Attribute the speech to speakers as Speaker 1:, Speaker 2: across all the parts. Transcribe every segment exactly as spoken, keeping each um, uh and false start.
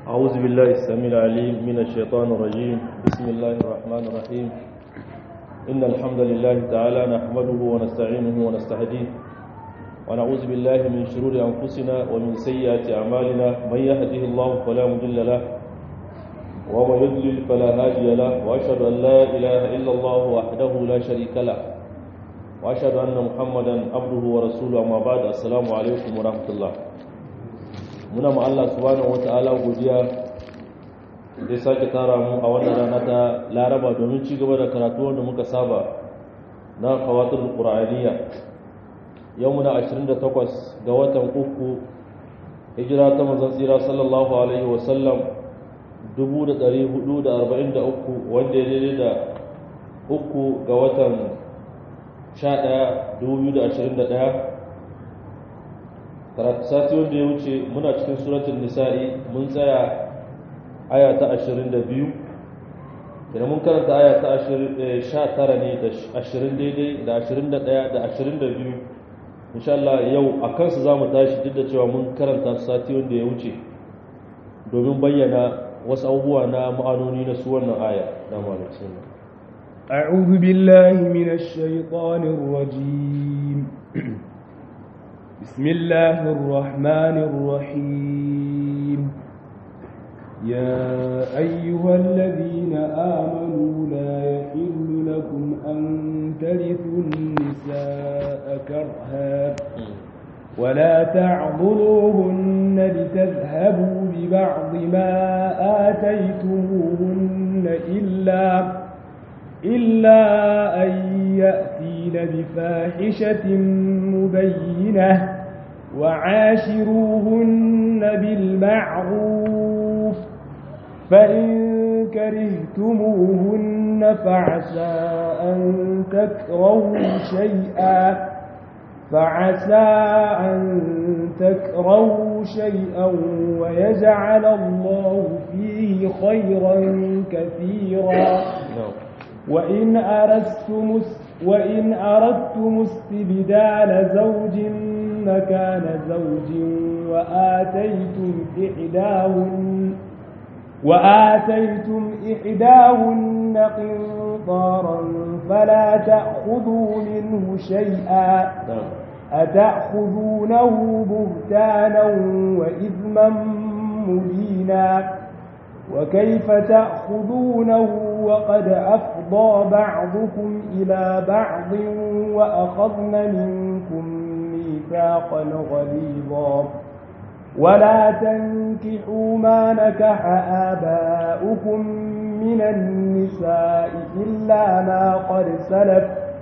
Speaker 1: أعوذ بالله السميع العليم من الشيطان الرجيم بسم الله الرحمن الرحيم إن الحمد لله تعالى نحمده ونستعينه ونستهديه ونعوذ بالله من شرور أنفسنا ومن سيئات أعمالنا من يهده الله فلا مضل له ومن يضلل فلا هادي له وأشهد أن لا إله إلا الله وحده لا شريك له وأشهد أن محمدا عبده ورسوله أما بعد السلام عليكم ورحمة الله. muna ma Allah subhanahu wata'ala godiya da ya sake tara mu a wannan rana ta Laraba domin ci gaba da karatu wanda muka saba na Qawatul Qur'aniyya. Yau muna ashirin da takwas ga watan uku hijira ta manzon tsira sallallahu alaihi wa sallam dubu da ɗari hudu da arba'in da uku wanda ya daidai da uku ga watan sha ɗaya dubu biyu da ashirin da ɗaya. karatu sati wanda ya wuce muna cikin suratul nisa'i mun tsaya aya ta ashirin da biyu idan mun karanta aya ta sha tara ne da ashirin daidai da ashirin da ɗaya da ashirin da biyu insha Allah yau a kansu za mu tashi duk da cewa mun karanta sati wanda ya wuce domin bayyana wasu abubuwa na ma'anoni na su wannan aya na malamin
Speaker 2: أعوذ بالله من الشيطان الرجيم بسم الله الرحمن الرحيم يا أيها الذين آمنوا لا يحل لكم أن ترثوا النساء كرها ولا تعضلوهن لتذهبوا ببعض ما آتيتموهن إلا إلا أن يأتين بفاحشة مبينة وعاشروهن بالمعروف فإن كرهتموهن فعسى أن تكرهوا شيئا فعسى أن تكرهوا شيئا ويجعل الله فيه خيرا كثيرا وإن أردتم وإن أردتم استبدال زوج مكان زوج وآتيتم إحداهن وآتيتم إحداهن قنطارا فلا تأخذوا منه شيئا أتأخذونه بهتانا وإثما مبينا وكيف تأخذونه وقد أفضى بعضكم إلى بعض وأخذن منكم ميثاقا غليظا ولا تنكحوا ما نكح آباؤكم من النساء إلا ما قد سلف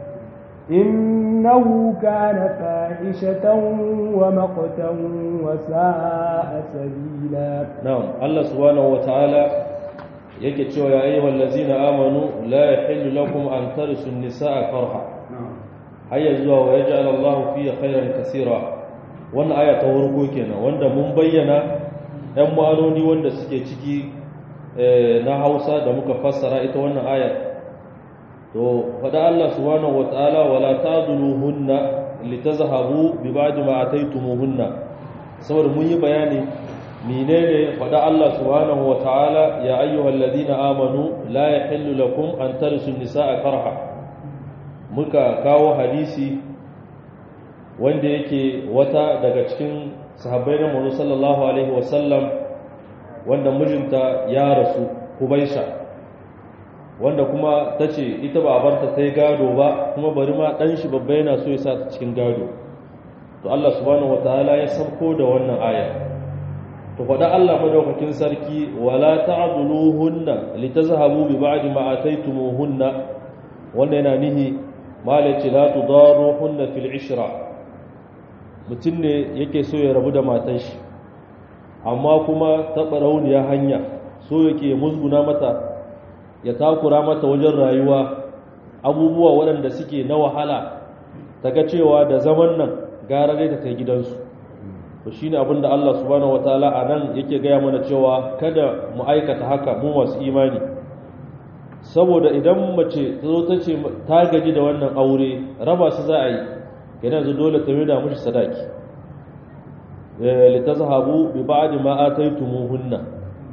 Speaker 2: إنه كان فاحشة ومقتا وساء سبيلا.
Speaker 1: نعم الله سبحانه وتعالى yake cewa ya ayyuhal ladzina amanu la yahillu lakum an tarisu an-nisaa karha hayya zuwa wa yaj'al Allahu fiha khayran kaseera. Wannan aya ta farko kenan wanda mun bayyana ɗan ma'anoni wanda suke ciki na Hausa da muka fassara ita wannan aya. To fada Allah subhanahu wataala wala taduluhunna litazhabu bi ba'di ma ataytumuhunna, saboda mun yi bayani menene fada Allah subhanahu wataala ya ayyuhal ladina amanu la yahillu lakum an tarisu nisaa karha. Muka kawo hadisi wanda yake wata daga cikin sahabbai na Muhammad sallallahu alaihi wasallam wanda mijinta ya rasu Kubaisha, wanda kuma ta ce ita ba a barta ta yi gado ba kuma bari ma ɗan shi babba yana so ya sa ta cikin gado. To Allah subhanahu wa ta'ala ya sauko da wannan aya. To faɗa Allah madaukakin sarki wala ta'dhuluhunna litazhabu bi ba'di ma ataytumuhunna, wanda yana nihi malaci la tudaruhunna fil ishra. Mutum ne yake so ya rabu da matan shi amma kuma ta barauniya hanya so yake musguna mata ya takura mata wajen rayuwa, abubuwa waɗanda suke na wahala, ta ga cewa da zaman nan gara dai ta kai gidansu. To shi ne abinda Allah subhanahu wa ta'ala a nan yake gaya mana cewa kada mu aikata haka mu masu imani, saboda idan mace ta zo ta ce ta gaji da wannan aure raba su za a yi, yana yanzu dole ta mai da mushi sadaki litazhabu bi ba'di ma ataytumuhunna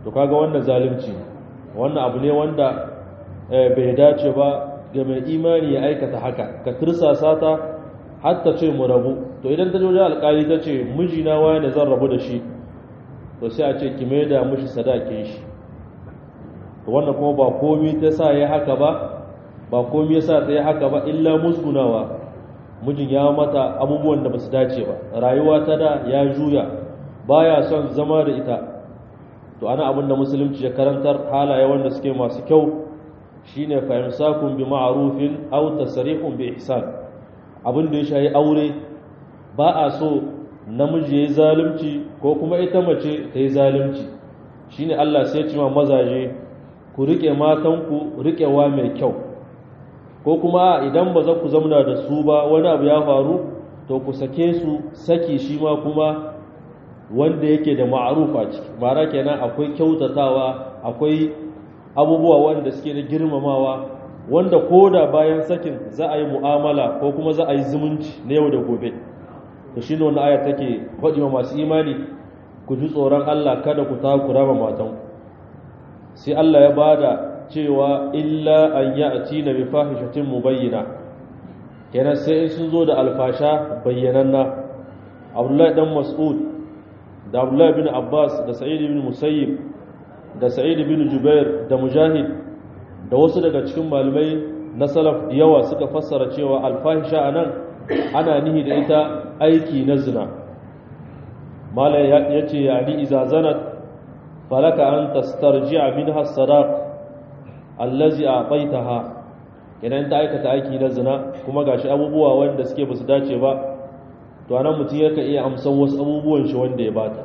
Speaker 1: to kaga wannan zalunci wannan abu ne wanda bai dace ba ga mai imani ya aikata haka ka tursasa ta hatta ce mu rabu to idan ta je wajen alƙali ta ce mijina wani zan rabu da shi to sai a ce ki mai da mishi sadakin shi to wannan kuma ba komai ta sa ya haka ba ba komai yasa ta yi haka ba illa musgunawa mijin ya mata abubuwan da basu dace ba rayuwa ta da ya juya baya son zama da ita to ana abin da musulunci ya karantar halaye wanda suke masu kyau shine fa imsakun bi ma'rufin aw tasrihun bi ihsan abin da ya shayi aure ba a so namiji yayi zalunci ko kuma ita mace ta yi zalunci shine Allah sai ya ce ma mazaje ku rike matanku rikewa mai kyau ko kuma idan ba za ku zamna da su ba wani abu ya faru to ku sake su saki shi ma kuma wanda yake da ma'arufa ciki mara kenan akwai kyautatawa akwai abubuwa wanda suke da girmamawa wanda koda bayan sakin za a yi mu'amala ko kuma za a yi zumunci na yau da gobe to shine wannan aya take faɗi wa masu imani ku ji tsoron Allah kada ku takura ma matanku sai Allah ya bada cewa illa an ya'ti na bi fahishatin mubayyina kenan sai sun zo da alfasha bayyananna Abdullahi dan Mas'ud da Abdullahi bin Abbas da Sa'id bin Musayyib da Sa'id bin Jubair da Mujahid da wasu daga cikin malamai na salaf da yawa suka fassara cewa alfahisha anan ana nihi da ita aiki na zina malai yace yani iza zanat falaka an tastarji'a minha as-sadaq allazi a'taitaha idan ta aikata aiki na zina kuma gashi abubuwa wanda suke basu dace ba to anan mutum yake iya amsan wasu abubuwan shi wanda ya bata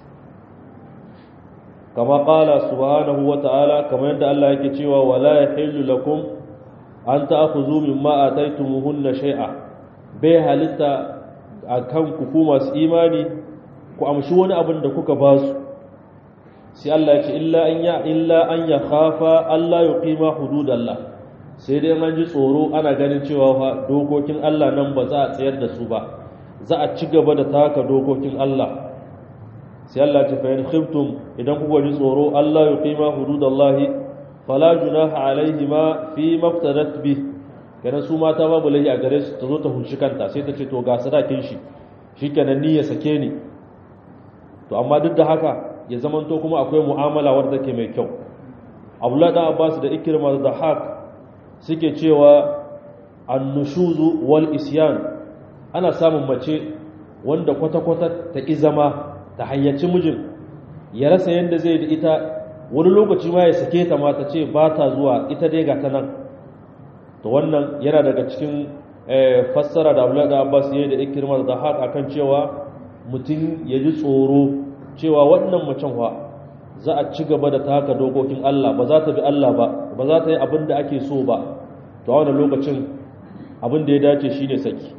Speaker 1: kama qala subhanahu wa ta'ala kamar yadda Allah yake cewa wala yahillu lakum an ta'khudhu mimma ataytumuhunna shay'a bai halitta akan ku ku masu imani ku amshi wani abin da kuka ba su sai Allah ya ce illa an ya illa an ya khafa Allah yuqima hududallah sai dai an ji tsoro ana ganin cewa fa dokokin Allah nan ba za a tsayar da su ba za a ci gaba da taka dokokin Allah sai Allah ya ce fa in khiftum idan kuka ji tsoro Allah yuqima hududallahi fala junaha alaihima fi maftadat bi kana su mata babu lahi a gare su ta zo ta hunshi kanta sai ta ce to ga sadakin shi shikenan ni ya sake ni to amma duk da haka ya zamanto kuma akwai mu'amala wadda take mai kyau Abdullah da Abbas da Ikrima da Haq suke cewa annushuzu wal isyan ana samun mace wanda kwata-kwata ta ki zama ta hayyaci mijin ya rasa yanda zai da ita wani lokaci ma ya sake ta ma ta ce ba ta zuwa ita dai ga ta nan to wannan yana daga cikin fassara da Abdullah da Abbas yayin da Ikrima da Haq akan cewa mutum ya ji tsoro cewa wannan macen wa za a ci gaba da taka dokokin Allah ba za ta bi Allah ba ba za ta yi abin da ake so ba to a wannan lokacin abin da ya dace shine saki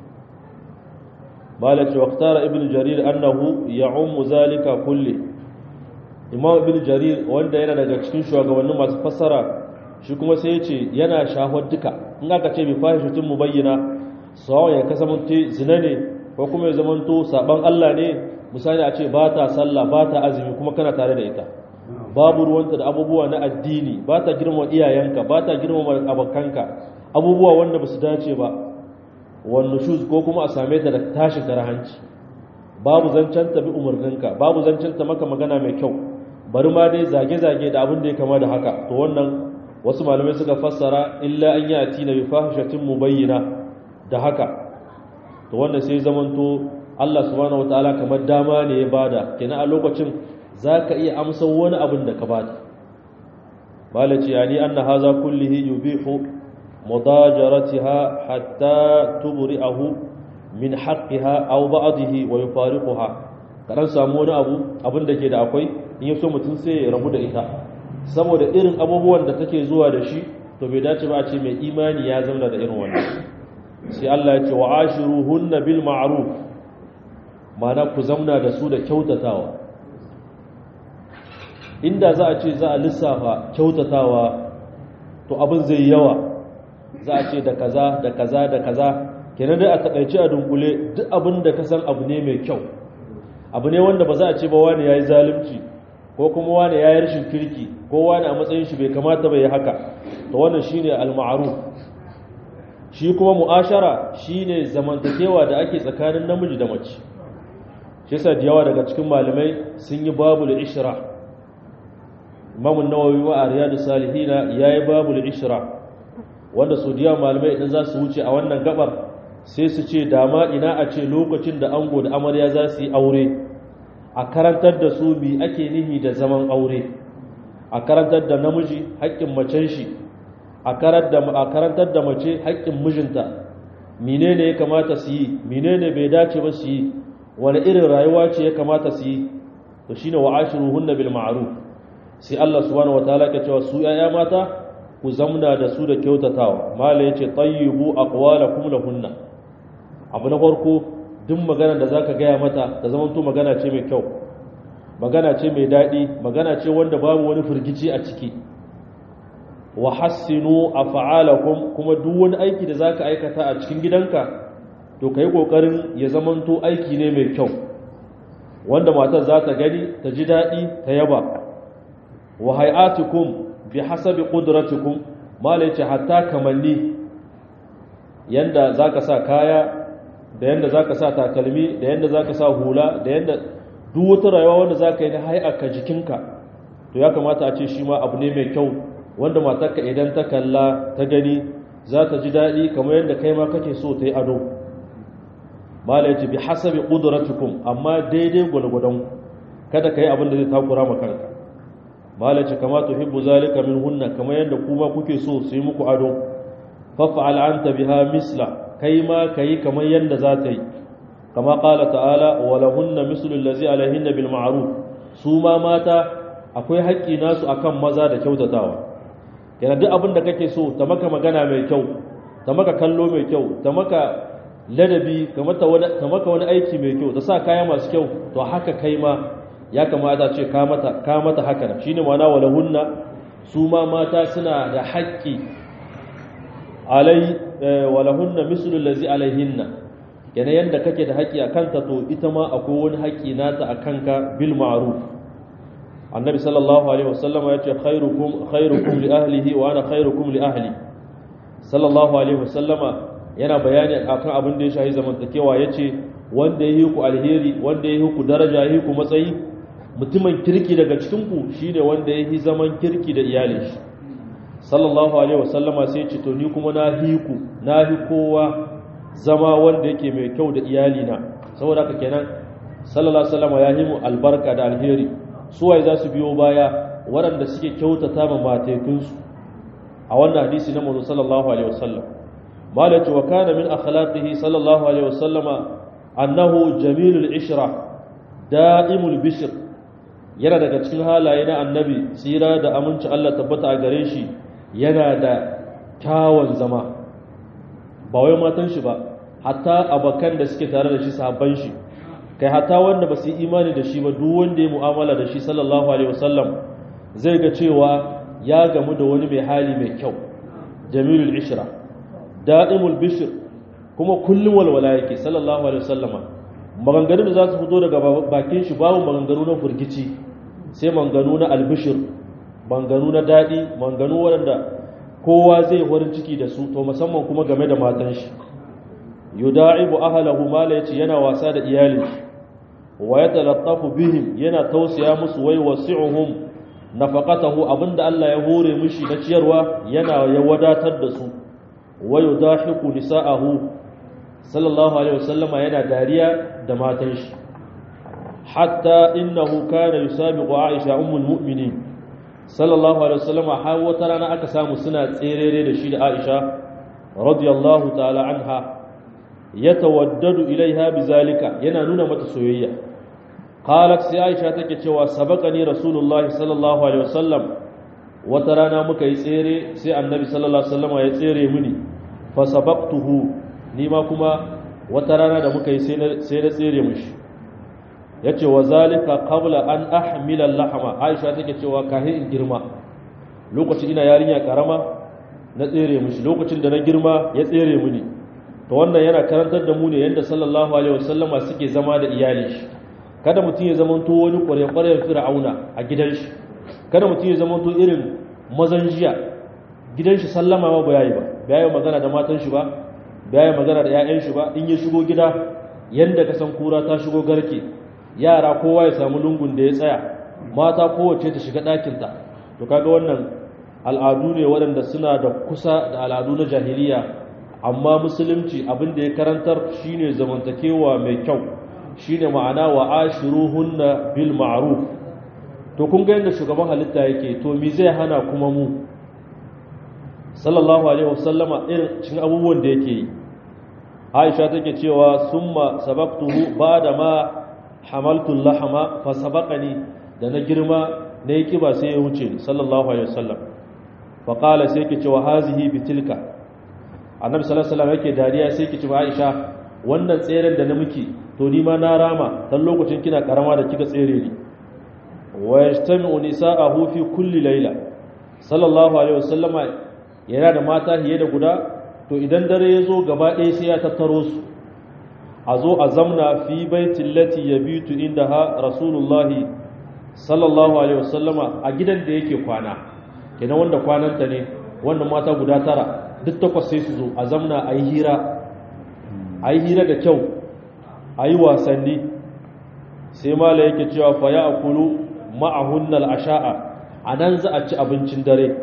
Speaker 1: malaka waqtara ibn jarir annahu ya'ummu zalika kulli imam ibn jarir wanda yana daga cikin shugabannin masu fassara shi kuma sai ya ce yana shahwar duka in aka ce bi fahishatin mubayyana sawa ya kasance zina ne ko kuma ya zamanto saban Allah ne misali a ce ba ta sallah ba ta azumi kuma kana tare da ita babu ruwanta da abubuwa na addini ba ta girmama iyayenka ba ta girmama abokanka abubuwa wanda ba su dace ba wannan shuz ko kuma a same ta da tashin karahanci babu zancen ta bi umarninka babu zancen ta maka magana mai kyau bari ma dai zage-zage da abin da ya kama da haka to wannan wasu malamai suka fassara illa an yi atina bi fahishatin mubayyina da haka to wannan sai zamanto Allah subhanahu wataala kamar dama ne ya bada kenan a lokacin zaka iya amsa wani abin da ka bada balaci yani anna haza kullihi yubihu mudajaratiha hatta tubri'ahu min haqqiha aw ba'dihi wa yufariquha karan samu wani abu abin da ke da akwai in yaso mutum sai ya rabu da ita saboda irin abubuwan da take zuwa da shi to bai dace ba a ce mai imani ya zama da irin wannan sai Allah ya ce wa ashiruhunna bil ma'ruf mana ku zamna da su da kyautatawa inda za a ce za a lissafa kyautatawa to abin zai yawa za a ce da kaza da kaza da kaza kenan dai a takaice a dunkule duk abin da ka san abu ne mai kyau abu ne wanda ba za a ce ba wani yayi zalunci ko kuma wani ya yi rashin kirki ko wani a matsayin shi bai kamata bai yi haka to wannan shine al-ma'ruf. shi kuma mu'ashara shine zamantakewa da ake tsakanin namiji da mace. shi yasa da yawa daga cikin malamai sun yi babul ishra. Imam an-Nawawi wa Riyadus Salihin yayi babul ishra wanda su diya malamai idan za su wuce a wannan gabar sai su ce dama ina a ce lokacin da ango da amarya za su yi aure a karantar da su bi ake nihi da zaman aure, a karantar da namiji haƙƙin macen shi, a karantar da mace haƙƙin mijinta, menene ya kamata su yi, menene bai dace ba su yi, wani irin rayuwa ce ya kamata su yi. to shine wa ashiruhunna bil ma'ruf. sai Allah subhanahu wataala ke cewa su yaya mata ku zamna da su da kyautatawa. mala yace tayyibu aqwalakum lahunna. abu na farko duk magana da zaka gaya mata ta zama to magana ce mai kyau, magana ce mai daɗi, magana ce wanda babu wani firgici a ciki. wa hassinu af'alakum, kuma duk wani aiki da zaka aikata a cikin gidanka to kai kokarin ya zama to aiki ne mai kyau wanda matar za ta gani ta ji daɗi ta yaba. wa hay'atukum bi hasabi qudratikum, mala yace hatta kamanni, yanda zaka sa kaya da yanda zaka sa takalmi da yanda zaka sa hula da yanda duk wata rayuwa wanda zaka yi na hay'aka jikinka to ya kamata a ce shi ma abu ne mai kyau wanda matarka idan ta kalla ta gani za ta ji daɗi kamar yadda kai ma kake so ta yi ado. mala yace bi hasabi qudratikum, amma daidai gwalgwadon, kada kai abin da zai takura maka kanka. mala yace kama tuhibbu zalika minhunna, kamar yadda kuma kuke so su yi muku ado. faf'al anta biha misla, kai ma kai kamar yadda za ta yi. kama qala ta'ala wa lahunna mislu allazi alaihinna bil ma'ruf, su ma mata akwai haƙƙi nasu akan maza da kyautatawa. yana duk abin da kake so ta maka magana mai kyau, ta maka kallo mai kyau, ta maka ladabi, ta maka wani aiki mai kyau, ta sa kaya masu kyau, to haka kai ma ya kamata ce ka mata ka mata haka. shine ma'ana walahunna, su ma mata suna da haƙƙi alai walahunna mislu allazi alaihinna, yana yanda kake da haƙƙi akan ta to ita ma akwai wani haƙƙi nata akan ka bil ma'ruf. annabi sallallahu alaihi wasallama yace khairukum khairukum li ahlihi wa ana khairukum li ahli. sallallahu alaihi wasallama yana bayani akan abin da ya shahi zamantakewa yace wanda yayi ku alheri, wanda yayi ku daraja, yayi ku matsayi, mutumin kirki daga cikin ku shine wanda yayi zaman kirki da iyalin shi. sallallahu alaihi wasallama sai yace to ni kuma na hi ku na hi kowa zama wanda yake mai kyau da iyalina. saboda haka kenan sallallahu alaihi wasallama ya yi mu albarka da alheri. suwaye za su biyo baya waɗanda suke kyautata ma matekunsu a wannan hadisi na manzo sallallahu alaihi wasallam. malaka wa kana min akhlaqihi sallallahu alaihi wasallama annahu jamilul ishra da'imul bishr, yana daga cikin halaye na annabi tsira da aminci Allah tabbata a gare shi, yana da kyawun zama. ba wai matan shi ba, hatta abakan da suke tare da shi, sahabban shi, kai hata wanda ba su yi imani da shi ba, duk wanda ya mu'amala da shi sallallahu alaihi wasallam zai ga cewa ya gamu da wani mai hali mai kyau. jamilul ishra da'imul bishr, kuma kullum walwala yake sallallahu alaihi wasallama. maganganu da za su fito daga bakin shi babu maganganu na furgici, sai maganganu na albishir, maganganu na daɗi, maganganu waɗanda kowa zai farin ciki da su, to musamman kuma game da matan shi. yuda'ibu ahlahu, mala yace yana wasa da iyalin shi, wa yatalattafu bihim, yana tausaya musu, wai wasi'uhum nafaqatahu, abinda Allah ya hore mishi na ciyarwa yana ya wadatar da su. wa yudahiku nisa'ahu, sallallahu alaihi wasallama yana dariya da matan shi. hatta innahu kana yusabiqu Aisha ummul mu'minin, sallallahu alaihi wasallama har wata rana aka samu suna tserere da shi da Aisha radiyallahu ta'ala anha, yatawaddadu ilaiha bizalika, yana nuna mata soyayya. qalat sai Aisha take cewa sabaqani rasulullahi sallallahu alaihi wasallam, wata rana muka yi tsere sai annabi sallallahu alaihi wasallama ya tsere mini, fa sabaqtuhu, ni ma kuma wata rana da muka yi sai na sai na tsere mishi. yace wa zalika qabla an ahmila al-lahma, Aisha take cewa kahin in girma, lokacin ina yarinya karama na tsere mishi, lokacin da na girma ya tsere mini. to wannan yana karantar da mu ne yadda sallallahu alaihi wasallama suke zama da iyali shi. kada mutum ya zamanto wani ƙwarya-ƙwaryar fir'auna a gidan shi kada mutum ya zamanto irin mazan jiya gidan shi sallama ma ba yayi ba ba yayi magana da matan shi ba ba yayi magana da ƴaƴan shi ba in ya shigo gida yanda ka san kura ta shigo garke yara kowa ya samu lungun da ya tsaya mata kowace ta shiga ɗakinta to kaga wannan al'adu ne waɗanda suna da kusa da al'adu na jahiliya amma musulunci abin da ya karantar shine zamantakewa mai kyau shine ma'ana wa ashiruhunna bil ma'ruf to kun ga yadda shugaban halitta yake to me zai hana kuma mu sallallahu alaihi wasallama irin cikin abubuwan da yake yi Aisha take cewa summa sabaqtuhu ba'da ma hamaltu lahama fa sabaqani da na girma na yi kiba sai ya wuce ni sallallahu alaihi wasallam fa qala sai yake cewa hazihi bitilka annabi sallallahu alaihi wasallam yake dariya sai yake cewa Aisha wannan tseren da na miki to ni ma na rama dan lokacin kina karama da kika tsere ni wa yastami'u nisa'ahu fi kulli layla sallallahu alaihi wasallama yana da mata hiye da guda to idan dare ya zo gaba ɗaya sai ya tattaro su a zo a zamna fi baitin lati yabitu indaha rasulullahi sallallahu alaihi wasallama a gidan da yake kwana kenan wanda kwananta ne wanda mata guda tara duk takwas sai su zo a zamna a yi hira a yi hira da kyau a yi wasanni sai mala yake cewa fa ya akulu ma'ahunnal asha'a a nan za a ci abincin dare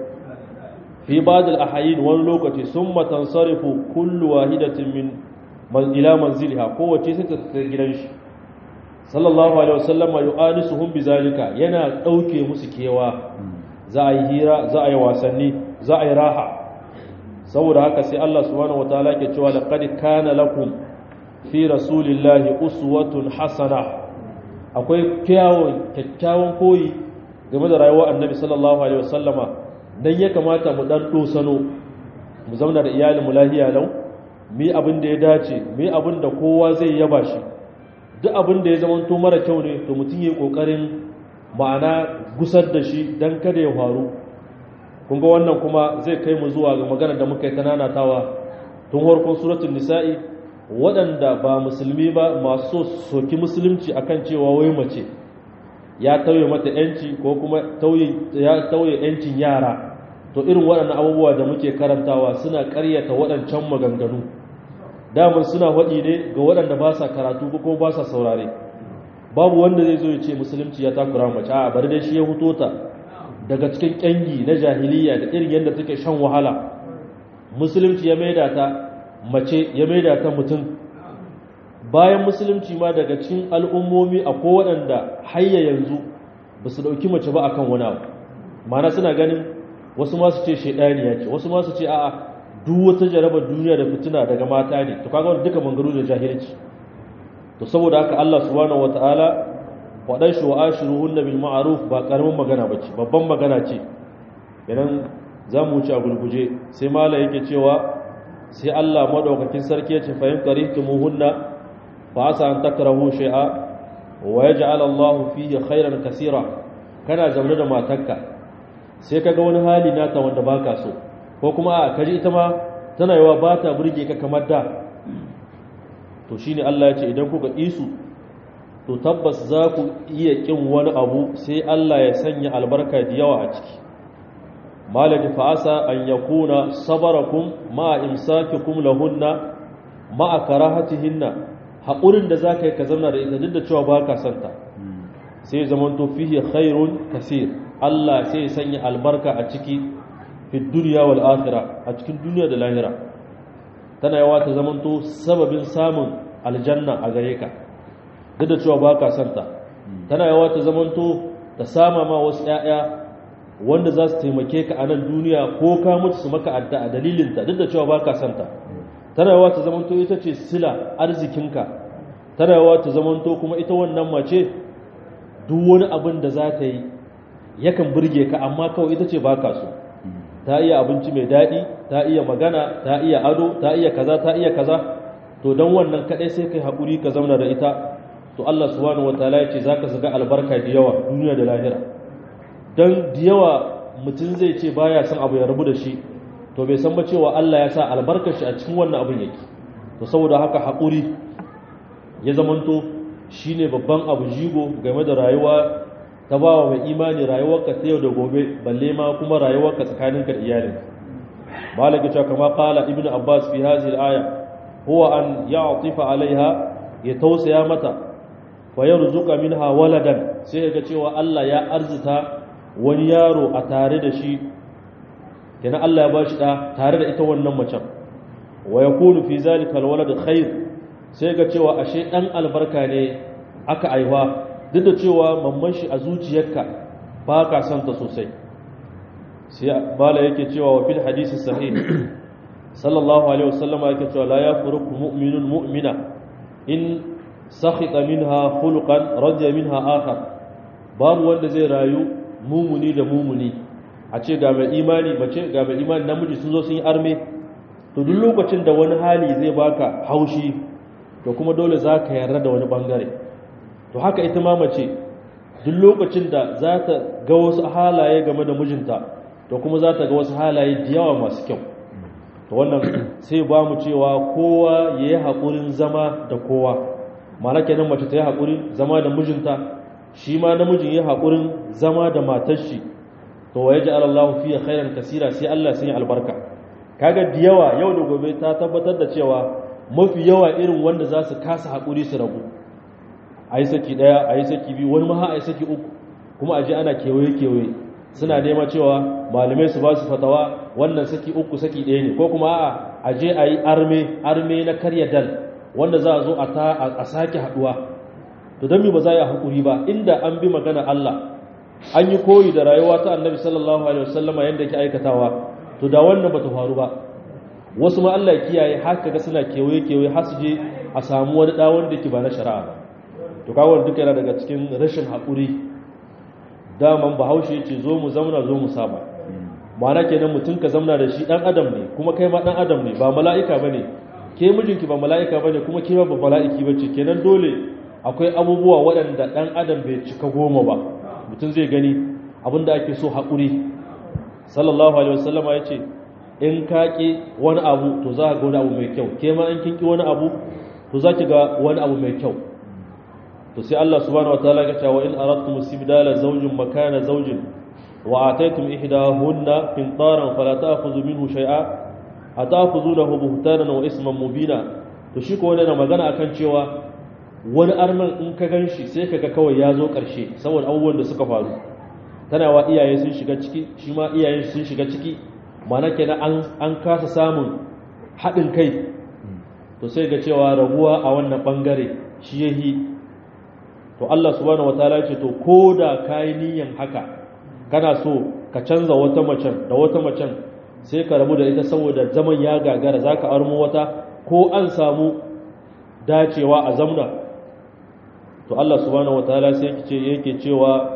Speaker 1: fi badal ahayin wani lokaci sun matansarifu kullu wahidatin min ila manziliha kowace sai ta tafi gidan shi sallallahu alaihi wasallama yu'anisuhum bizalika yana dauke musu kewa za a yi hira za a yi wasanni za a yi raha saboda haka sai Allah subhanahu wataala ke cewa laqad kana lakum fi rasulillahi uswatun hasana akwai kyawun kyakkyawan koyi game da rayuwar annabi sallallahu alaihi wasallama dan ya kamata mu dan dosano mu zauna da iyalin mu lahiya lau mi abin da ya dace mi abin da kowa zai yaba shi duk abin da ya zamanto mara kyau ne to mutum yayi kokarin ma'ana gusar da shi dan kada ya faru kun ga wannan kuma zai kai mu zuwa ga magana da muka yi tananatawa tun farkon suratul nisa'i waɗanda ba musulmi ba masu soki musulunci akan cewa wai mace ya tauye mata yanci ko kuma ya tauye yancin yara to irin waɗannan abubuwa da muke karantawa suna ƙaryata waɗancan maganganu damar suna waɗi ne ga waɗanda ba sa karatu ko ba sa saurare babu wanda zai zo ya ce musulunci ya takura mace a bari dai shi ya huto ta daga cikin ƙyangi na jahiliya da irin yadda take shan wahala musulunci ya maida ta mace ya maida ta mutum bayan musulunci ma daga cikin al'ummomi a waɗanda hayya yanzu ba su ɗauki mace ba akan wani abu mana suna ganin wasu masu ce shaidaniya ce wasu masu ce a'a duk wata jarabar duniya da fitina daga mata ne to kaga wani duka mangaru da jahilci to saboda haka Allah subhanahu wataala wadan shi wa ashiruhunna bil ma'ruf ba karamin magana bace babban magana ce idan zamu wuce a gulguje sai mala yake cewa sai Allah madaukakin sarki ya ce fa in karihtumuhunna fa asa an takrahu shay'a wa yaj'al Allah fihi khairan kaseera kana zaune da matarka sai kaga wani hali nata wanda baka so ko kuma a kaji ita ma tana yawa ba ta burge ka kamar da to shine Allah ya ce idan kuka isu to tabbas za ku iya kin wani abu sai Allah ya sanya albarka da yawa a ciki malaki fa asa an yakuna sabarakum ma imsakikum lahunna ma karahatihinna haƙurin da zaka yi ka zauna da ita duk da cewa baka santa sai zamanto fihi khairun kaseer Allah sai ya sanya albarka a ciki fi duniya wal akhirah a cikin duniya da lahira tana yawa ta zamanto sababin samun aljanna a gare ka duk da cewa baka santa tana yawa ta zamanto ta sama ma wasu ƴaƴa wanda za su taimake ka a nan duniya ko ka mutu su maka addu'a dalilin ta duk da cewa baka santa tana yawa ta zamanto ita ce sila arzikinka tana yawa ta zamanto kuma ita wannan mace duk wani abin da za ta yi yakan burge ka amma kawai ita ce baka so ta iya abinci mai daɗi ta iya magana ta iya ado ta iya kaza ta iya kaza to don wannan kaɗai sai kai haƙuri ka zauna da ita to Allah subhanahu wataala ya ce za ka zaga albarka da yawa duniya da lahira don da yawa mutum zai ce baya son abu ya rabu da shi to bai san ba cewa Allah ya sa albarkar shi a cikin wannan abin yake to saboda haka haƙuri ya zamanto shine babban abu jigo game da rayuwa ta bawa mai imani rayuwarka ta yau da gobe balle ma kuma rayuwarka tsakaninka da iyalinka malaka cewa kama qala ibnu abbas fi hadhihi al-aya huwa an ya'tifa alaiha ya tausaya mata fa yarzuqa minha waladan sai ga cewa Allah ya arzuta wani yaro a tare da shi kenan Allah ya bashi da tare da ita wannan macen wa yakunu fi zalika al-walad khair sai ga cewa ashe dan albarka ne aka aiwa duk da cewa mamman shi a zuciyarka ba ka son ta sosai sai bala yake cewa wa fil hadisi sahih sallallahu alaihi wasallama yake cewa la yafruqu mu'minun mu'mina in sakhita minha khuluqan radiya minha akhar babu wanda zai rayu mumuni da mumuni a ce ga mai imani mace ga mai imani namiji sun zo sun yi arme to duk lokacin da wani hali zai baka haushi to kuma dole zaka yarda da wani bangare to haka ita ma mace duk lokacin da za ta ga wasu halaye game da mijinta to kuma za ta ga wasu halaye da yawa masu kyau to wannan sai ba mu cewa kowa ya yi haƙurin zama da kowa mana kenan mace ta yi haƙurin zama da mijinta shi ma namijin ya yi haƙurin zama da matar shi to wa yaji Allahu fiye khairan kasira sai Allah sun yi albarka kaga da yawa yau da gobe ta tabbatar da cewa mafi yawa irin wanda za su kasa haƙuri su rabu a yi saki ɗaya a yi saki biyu wani maha a yi saki uku kuma a ji ana kewaye-kewaye suna nema cewa malamai su ba su fatawa wannan saki uku saki ɗaya ne ko kuma a'a a je a yi arme arme na karya dal wanda za a zo a ta a sake haɗuwa to don mi ba za a yi haƙuri ba inda an bi magana Allah an yi koyi da rayuwa ta annabi sallallahu alaihi wasallama yadda yake aikatawa to da wannan ba ta faru ba wasu ma Allah kiyaye haka ga suna kewaye-kewaye har su je a samu wani ɗa wanda ke ba na shari'a ba to kawai duka yana daga cikin rashin haƙuri daman bahaushe ya ce zo mu zamna zo mu saba ma'ana kenan mutum ka zamna da shi ɗan adam ne kuma kai ma ɗan adam ne ba mala'ika ba ne ke mijinki ba mala'ika ba ne kuma ke ba mala'iki ba ce kenan dole akwai abubuwa waɗanda ɗan adam bai cika goma ba mutum zai gani abinda ake so haƙuri sallallahu alaihi wasallama ya ce in ka ƙi wani abu to za ka ga wani abu mai kyau ke ma in kin ƙi wani abu to za ki ga wani abu mai kyau to sai Allah subhanahu wataala ya ce wa in aradtum istibdala zawjin makana zawjin wa ataytum ihdahunna qintaran fala ta'khudhu minhu shay'a ata'khudhunahu buhtanan wa isman mubina to shi ko wannan magana akan cewa wani arman in ka ganshi sai kaga kawai ya zo karshe saboda abubuwan da suka faru tana wa iyaye sun shiga ciki shi ma iyayen sun shiga ciki mana kenan an an kasa samun haɗin kai to sai ga cewa rabuwa a wannan bangare shi yahi to Allah subhanahu wataala ya ce to koda kai niyan haka kana so ka canza wata macen da wata macen sai ka rabu da ita saboda zaman ya gagara zaka armo wata ko an samu dacewa a zamna to Allah subhanahu wataala sai yake yake cewa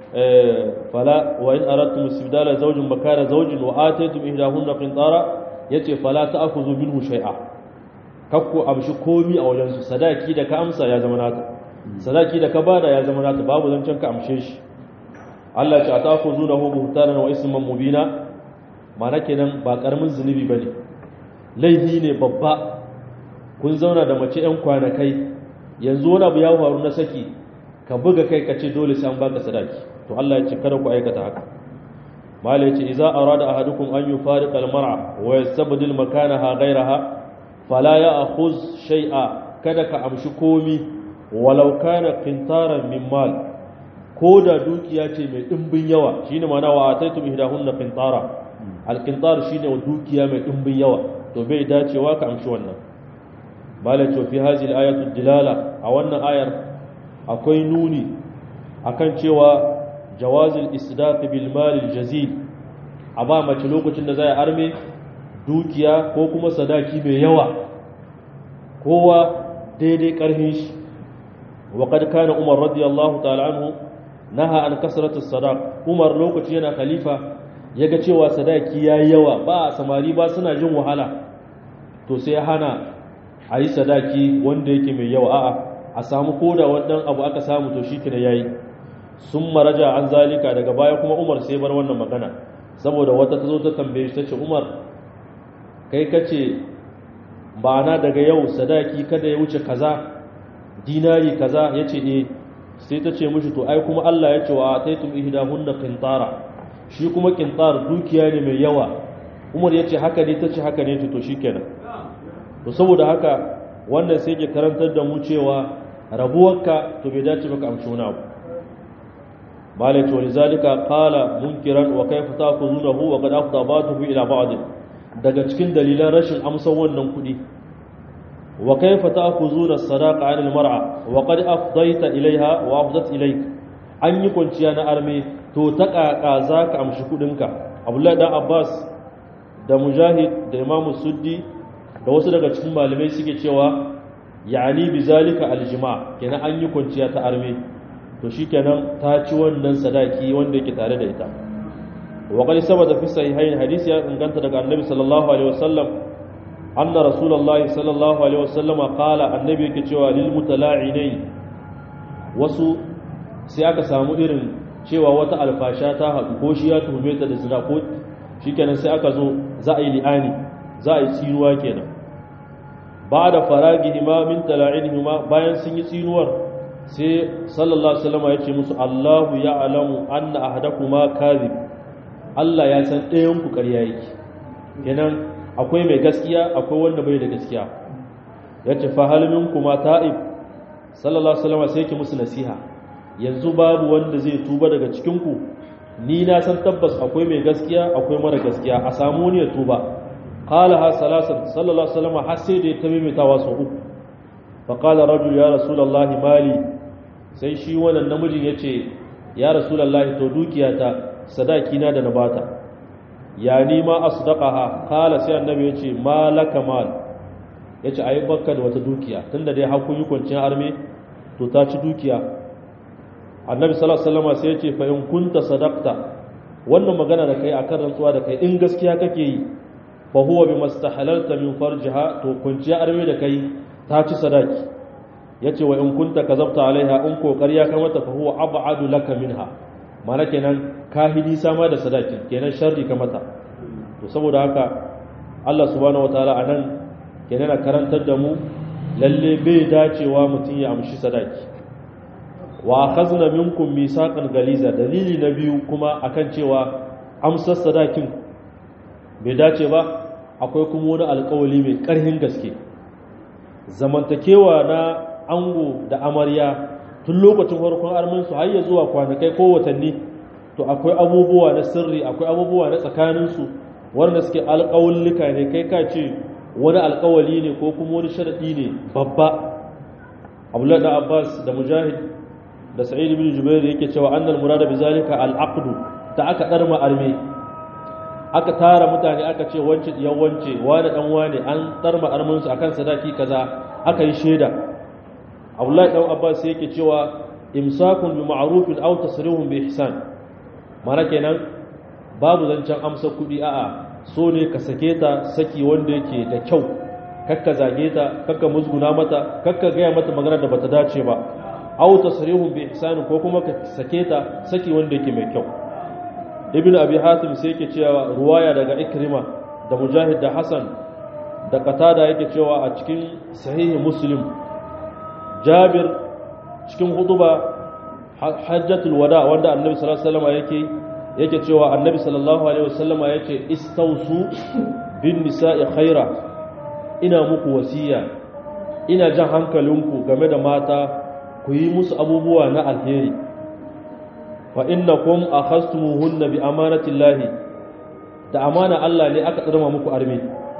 Speaker 1: fala wa in aradtum istibdala zawjin makana zawjin wa ataytum ihdahunna qintara yace fala ta'khudhu minhu shay'a kakku amshi komi a wajen su sadaki da ka amsa ya zama naka sadaki da ka bada ya zama naka babu zancen ka amshe shi Allah ya ta ku zuna hu buhtanan wa isman mubina mana kenan ba karamin zunubi bane laifi ne babba kun zauna da mace yan kwanakai yanzu wani abu ya faru na saki ka buga kai ka ce dole sai an baka sadaki to Allah ya ce kada ku aikata haka malai ce idza arada ahadukum an yufariqa al-mar'a wa yastabdil makanaha ghayraha fala ya'khudh shay'a kada ka amshi komi walau kana qintaran min mal ko da dukiya ce mai dimbin yawa shine ma'ana wa ataitum ihdahunna qintara al-qintar shine dukiya mai dimbin yawa to bai dacewa ka amshi wannan malai ce fi hadhihi al-ayatu dilala a wannan ayar akwai nuni akan cewa jawazil isdaq bil mal al jazil a ba mace lokacin da zai arme dukiya ko kuma sadaki mai yawa kowa daidai karhin shi wa qad kana umar radiyallahu ta'ala anhu naha an kasratu sadaq umar lokaci yana khalifa yaga cewa sadaki yayi yawa ba samari ba suna jin wahala to sai hana ayi sadaki wanda yake mai yawa a'a a samu koda wannan abu aka samu to shi kina yayi sun maraja an zalika daga baya kuma umar sai bar wannan magana saboda wata ta zo ta tambaye shi tace umar kai kace ba na daga yau sadaki kada ya wuce kaza dinari kaza yace eh sai ta ce mishi to ai kuma Allah ya ce wa ataitum ihdahunna qintara shi kuma qintar dukiya ne mai yawa Umar ya ce haka ne ta ce haka ne to shikenan to saboda haka wannan sai ke karantar da mu cewa rabuwarka to bai dace baka amshi wani abu malai to lizalika qala munkiran wa kayfa ta'khudunahu wa qad afda ba'dahu ila ba'd daga cikin dalilan rashin amsar wannan kudi wa kayfa ta'khuduna as-sadaqa 'ala al-mar'a wa qad afdayta ilayha wa afdat ilayk an yi kwanciya na arme to ta kaka zaka amshi kudinka Abdullahi dan Abbas da Mujahid da Imam Suddi da wasu daga cikin malamai suke cewa ya'ani bizalika al-jima' kenan an yi kwanciya ta arme to shikenan ta ci wannan sadaki wanda yake tare da ita wa qad sabata fi sahihain hadisi ya inganta daga Annabi sallallahu alaihi wasallam anna rasulullahi sallallahu alaihi wasallam qala annabi yake cewa lil mutala'inai wasu sai aka samu irin cewa wata alfasha ta haɗu ko shi ya tuhume ta da zina ko shikenan sai aka zo za a yi li'ani za a yi tsinuwa kenan ba da faragi imamin tala'inihima bayan sun yi tsinuwar sai sallallahu alaihi wasallam ya ce musu Allahu ya'lamu anna ahadakuma kadhib Allah ya san ɗayan ku ƙarya yake kenan akwai mai gaskiya akwai wanda bai da gaskiya yace fa hal minkuma ta'ib sallallahu alaihi wasallam sai yake musu nasiha yanzu babu wanda zai tuba daga cikin ku ni na san tabbas akwai mai gaskiya akwai mara gaskiya a samu ne ya tuba qala ha salasan sallallahu alaihi wasallam har sai da ya tamimitawa sau uku fa qala rajul ya rasulullahi mali sai shi wannan namijin yace ya rasulullahi to dukiyata sadaki na da na bata ya ni ma asdaqaha qala sai annabi yace malaka mal yace ai bakka da wata dukiya tunda dai har kun yi kwanciyar arme to ta ci dukiya annabi sallallahu alaihi wasallam sai yace fa in kunta sadaqta wannan magana da kai akan rantsuwa da kai in gaskiya kake yi fa huwa bimastahalalta min farjiha to kwanciyar arme da kai ta ci sadaki yace wa in kunta kazabta alaiha in kokari ya kamata fa huwa ab'adu laka minha mana kenan kahidi sama da sadaki kenan sharri kamata to saboda haka Allah subhanahu wataala anan kenan na karantar da mu lalle bai dacewa mutum ya amshi sadaki wa akhazna minkum misaqan galiza dalili na biyu kuma akan cewa amsar sadakin bai dace ba akwai kuma wani alƙawali mai ƙarfin gaske zamantakewa na ango da amarya tun lokacin farkon arminsu har ya zuwa kwanakai ko watanni to akwai abubuwa na sirri akwai abubuwa na tsakaninsu wanda suke alƙawullika ne kai ka ce wani alƙawali ne ko kuma wani sharaɗi ne babba abdullahi da abbas da mujahid da sa'id bin jubair yake cewa annal murada bizalika al-aqdu da aka darma arme aka tara mutane aka ce wance diyan wance wani dan wani an darma arminsu akan sadaki kaza aka yi shaida abdullahi dan abbas yake cewa imsakun bi ma'rufin aw tasrihun bi ihsan mana kenan babu zancen amsa kudi a'a so ne ka sake ta saki wanda yake da kyau kakka zage ta kakka musguna mata kakka gaya mata magana da bata dace ba aw tasrihun bi ihsan ko kuma ka sake ta saki wanda yake mai kyau ibnu abi hatim sai yake cewa ruwaya daga ikrima da mujahid da hasan da qatada yake cewa a cikin sahihi muslim jabir cikin hutuba hajjatul wada wanda annabi sallallahu alaihi wasallam yake yake cewa annabi sallallahu alaihi wasallam yace istausu bin nisa'i khaira ina muku wasiya ina jan hankalinku game da mata ku yi musu abubuwa na alheri fa innakum akhastumuhunna bi amanatillahi da amana Allah ne aka tsarma muku arme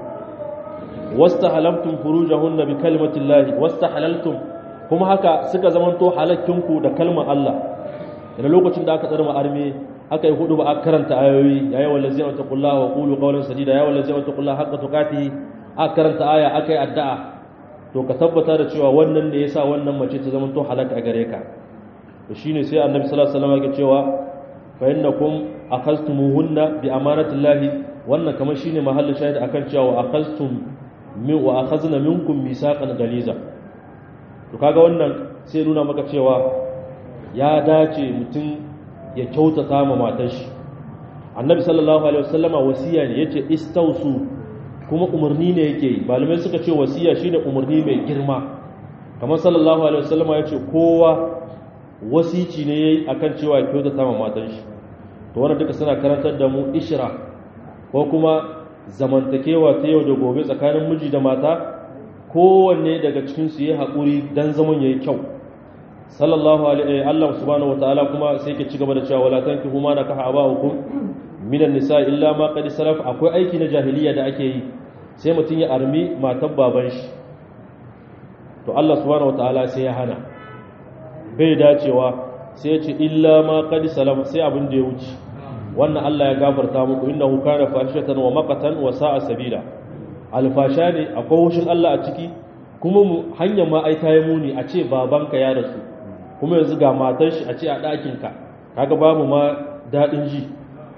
Speaker 1: wastahalamtum furujahunna bi kalimatillahi wastahalaltum kuma haka suka zamanto halakkinku da kalmar Allah da lokacin da aka tsarma arme aka yi hudu ba aka karanta ayoyi ya yi wallazi wa taqullaha wa qulu qawlan sadida ya wallazi wa taqullaha haqqa tuqatihi aka karanta aya aka yi addu'a to ka tabbata da cewa wannan ne yasa wannan mace ta zamanto halaka a gare ka to shine sai annabi sallallahu alaihi wasallam yake cewa fa innakum akhaztumuhunna bi amanatillahi wannan kamar shine mahallin shahid akan cewa wa akhaztum min wa akhazna minkum misaqan galiza to kaga wannan sai nuna maka cewa ya dace mutum ya kyautata ma matar shi annabi sallallahu alaihi wasallama wasiya ne yace istausu kuma umarni ne yake yi malamai suka ce wasiya shine umarni mai girma kamar sallallahu alaihi wasallam ya ce kowa wasici ne yayi akan cewa ya kyautata ma matan shi to wannan duka suna karantar da mu ishra ko kuma zamantakewa ta yau da gobe tsakanin miji da mata kowanne daga cikin su yayi hakuri dan zaman yayi kyau sallallahu alaihi Allah subhanahu wataala kuma sai yake ci gaba da cewa wala tankihu ma nakaha abahukum minan nisa illa ma qad salaf akwai aiki na jahiliya da ake yi sai mutun ya armi matan baban shi to Allah subhanahu wataala sai ya hana bai dacewa sai ya ce illa ma qad salaf sai abin da ya wuce wannan Allah ya gafarta muku innahu kana fahishatan wa maqatan wa sa'a sabila alfasha ne akwai wushin Allah a ciki kuma hanyar ma ai ta yi muni a ce babanka ya rasu kuma yanzu ga matar shi a ce a ɗakinka kaga babu ma daɗin ji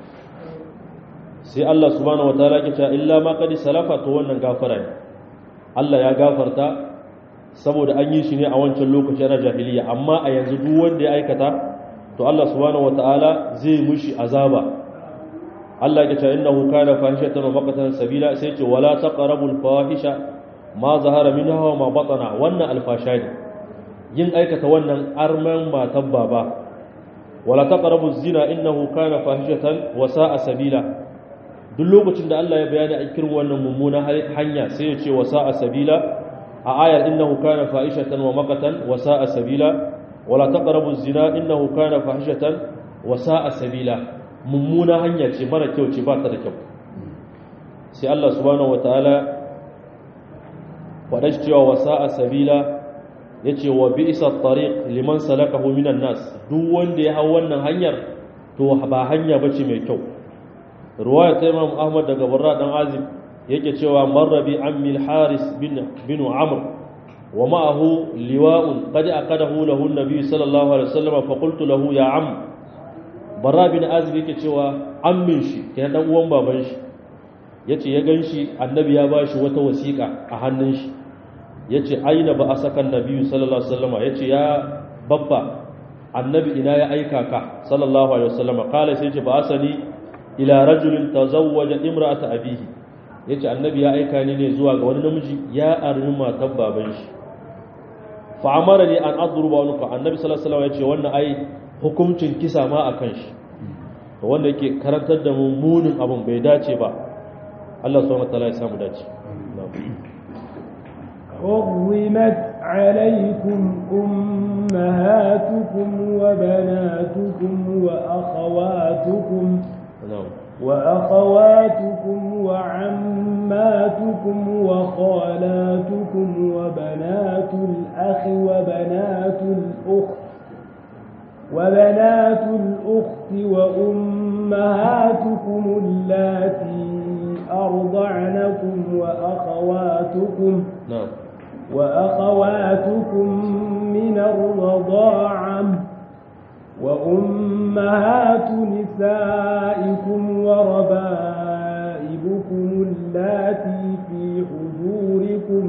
Speaker 1: sai Allah subhanahu wataala ke cewa illa ma qad salafa to wannan gafara ne Allah ya gafarta saboda an yi shi ne a wancan lokaci na jahiliya amma a yanzu duk wanda ya aikata to Allah subhanahu wataala zai mushi azaba Allah ya ce innahu kana fahishatan wa maqatan sabila sai ce wala taqrabul fahisha ma zahara minha wa ma batana wannan alfasha ne yin aikata wannan arman matan baba wala taqrabuz zina innahu kana fahishatan wa sa'a sabila duk lokacin da Allah ya bayani a cikin wannan mummunan hanya sai ya ce wa sa'a sabila a ayar innahu kana fahishatan wa maqatan wa sa'a sabila wala taqrabuz zina innahu kana fahishatan wa sa'a sabila mummuna hanya ce mara kyau ce ba ta da kyau sai Allah subhanahu wataala faɗa cewa wasa a sabila ya ce wa bi isa tariq liman salakahu minan nas duk wanda ya hau wannan hanyar to ba hanya bace mai kyau ruwaya ta Imam Ahmad daga Barra dan Azib yake cewa marrabi ammi al-Haris bin bin Amr wa ma'ahu liwa'un qad aqadahu lahu an-nabi sallallahu alaihi wasallam fa qultu lahu ya am Barra bin Azib yake cewa ammin shi kenan dan uwan baban shi yace ya ganshi annabi ya bashi wata wasiƙa a hannun shi yace aina ba asakan nabi sallallahu alaihi wasallam yace ya babba annabi ina ya aika ka sallallahu alaihi wasallam kala sai yace ba asani ila rajulin tazawwaja imra'ata abihi yace annabi ya aika ni ne zuwa ga wani namiji ya armi matan baban shi fa amarani an adruba unuka annabi sallallahu alaihi wasallam yace wannan ai hukuncin kisa ma akan shi to wanda yake karantar da mu munin abun bai dace ba Allah subhanahu wa ta'ala ya samu dace
Speaker 2: حرمت عليكم أمهاتكم وبناتكم وأخواتكم وأخواتكم وعماتكم وخالاتكم وبنات الأخ وبنات الأخت وبنات الأخت وأمهاتكم اللاتي أرضعنكم وأخواتكم
Speaker 1: نعم
Speaker 2: وأخواتكم من الرضاعة وأمهات نسائكم وربائبكم اللاتي في حجوركم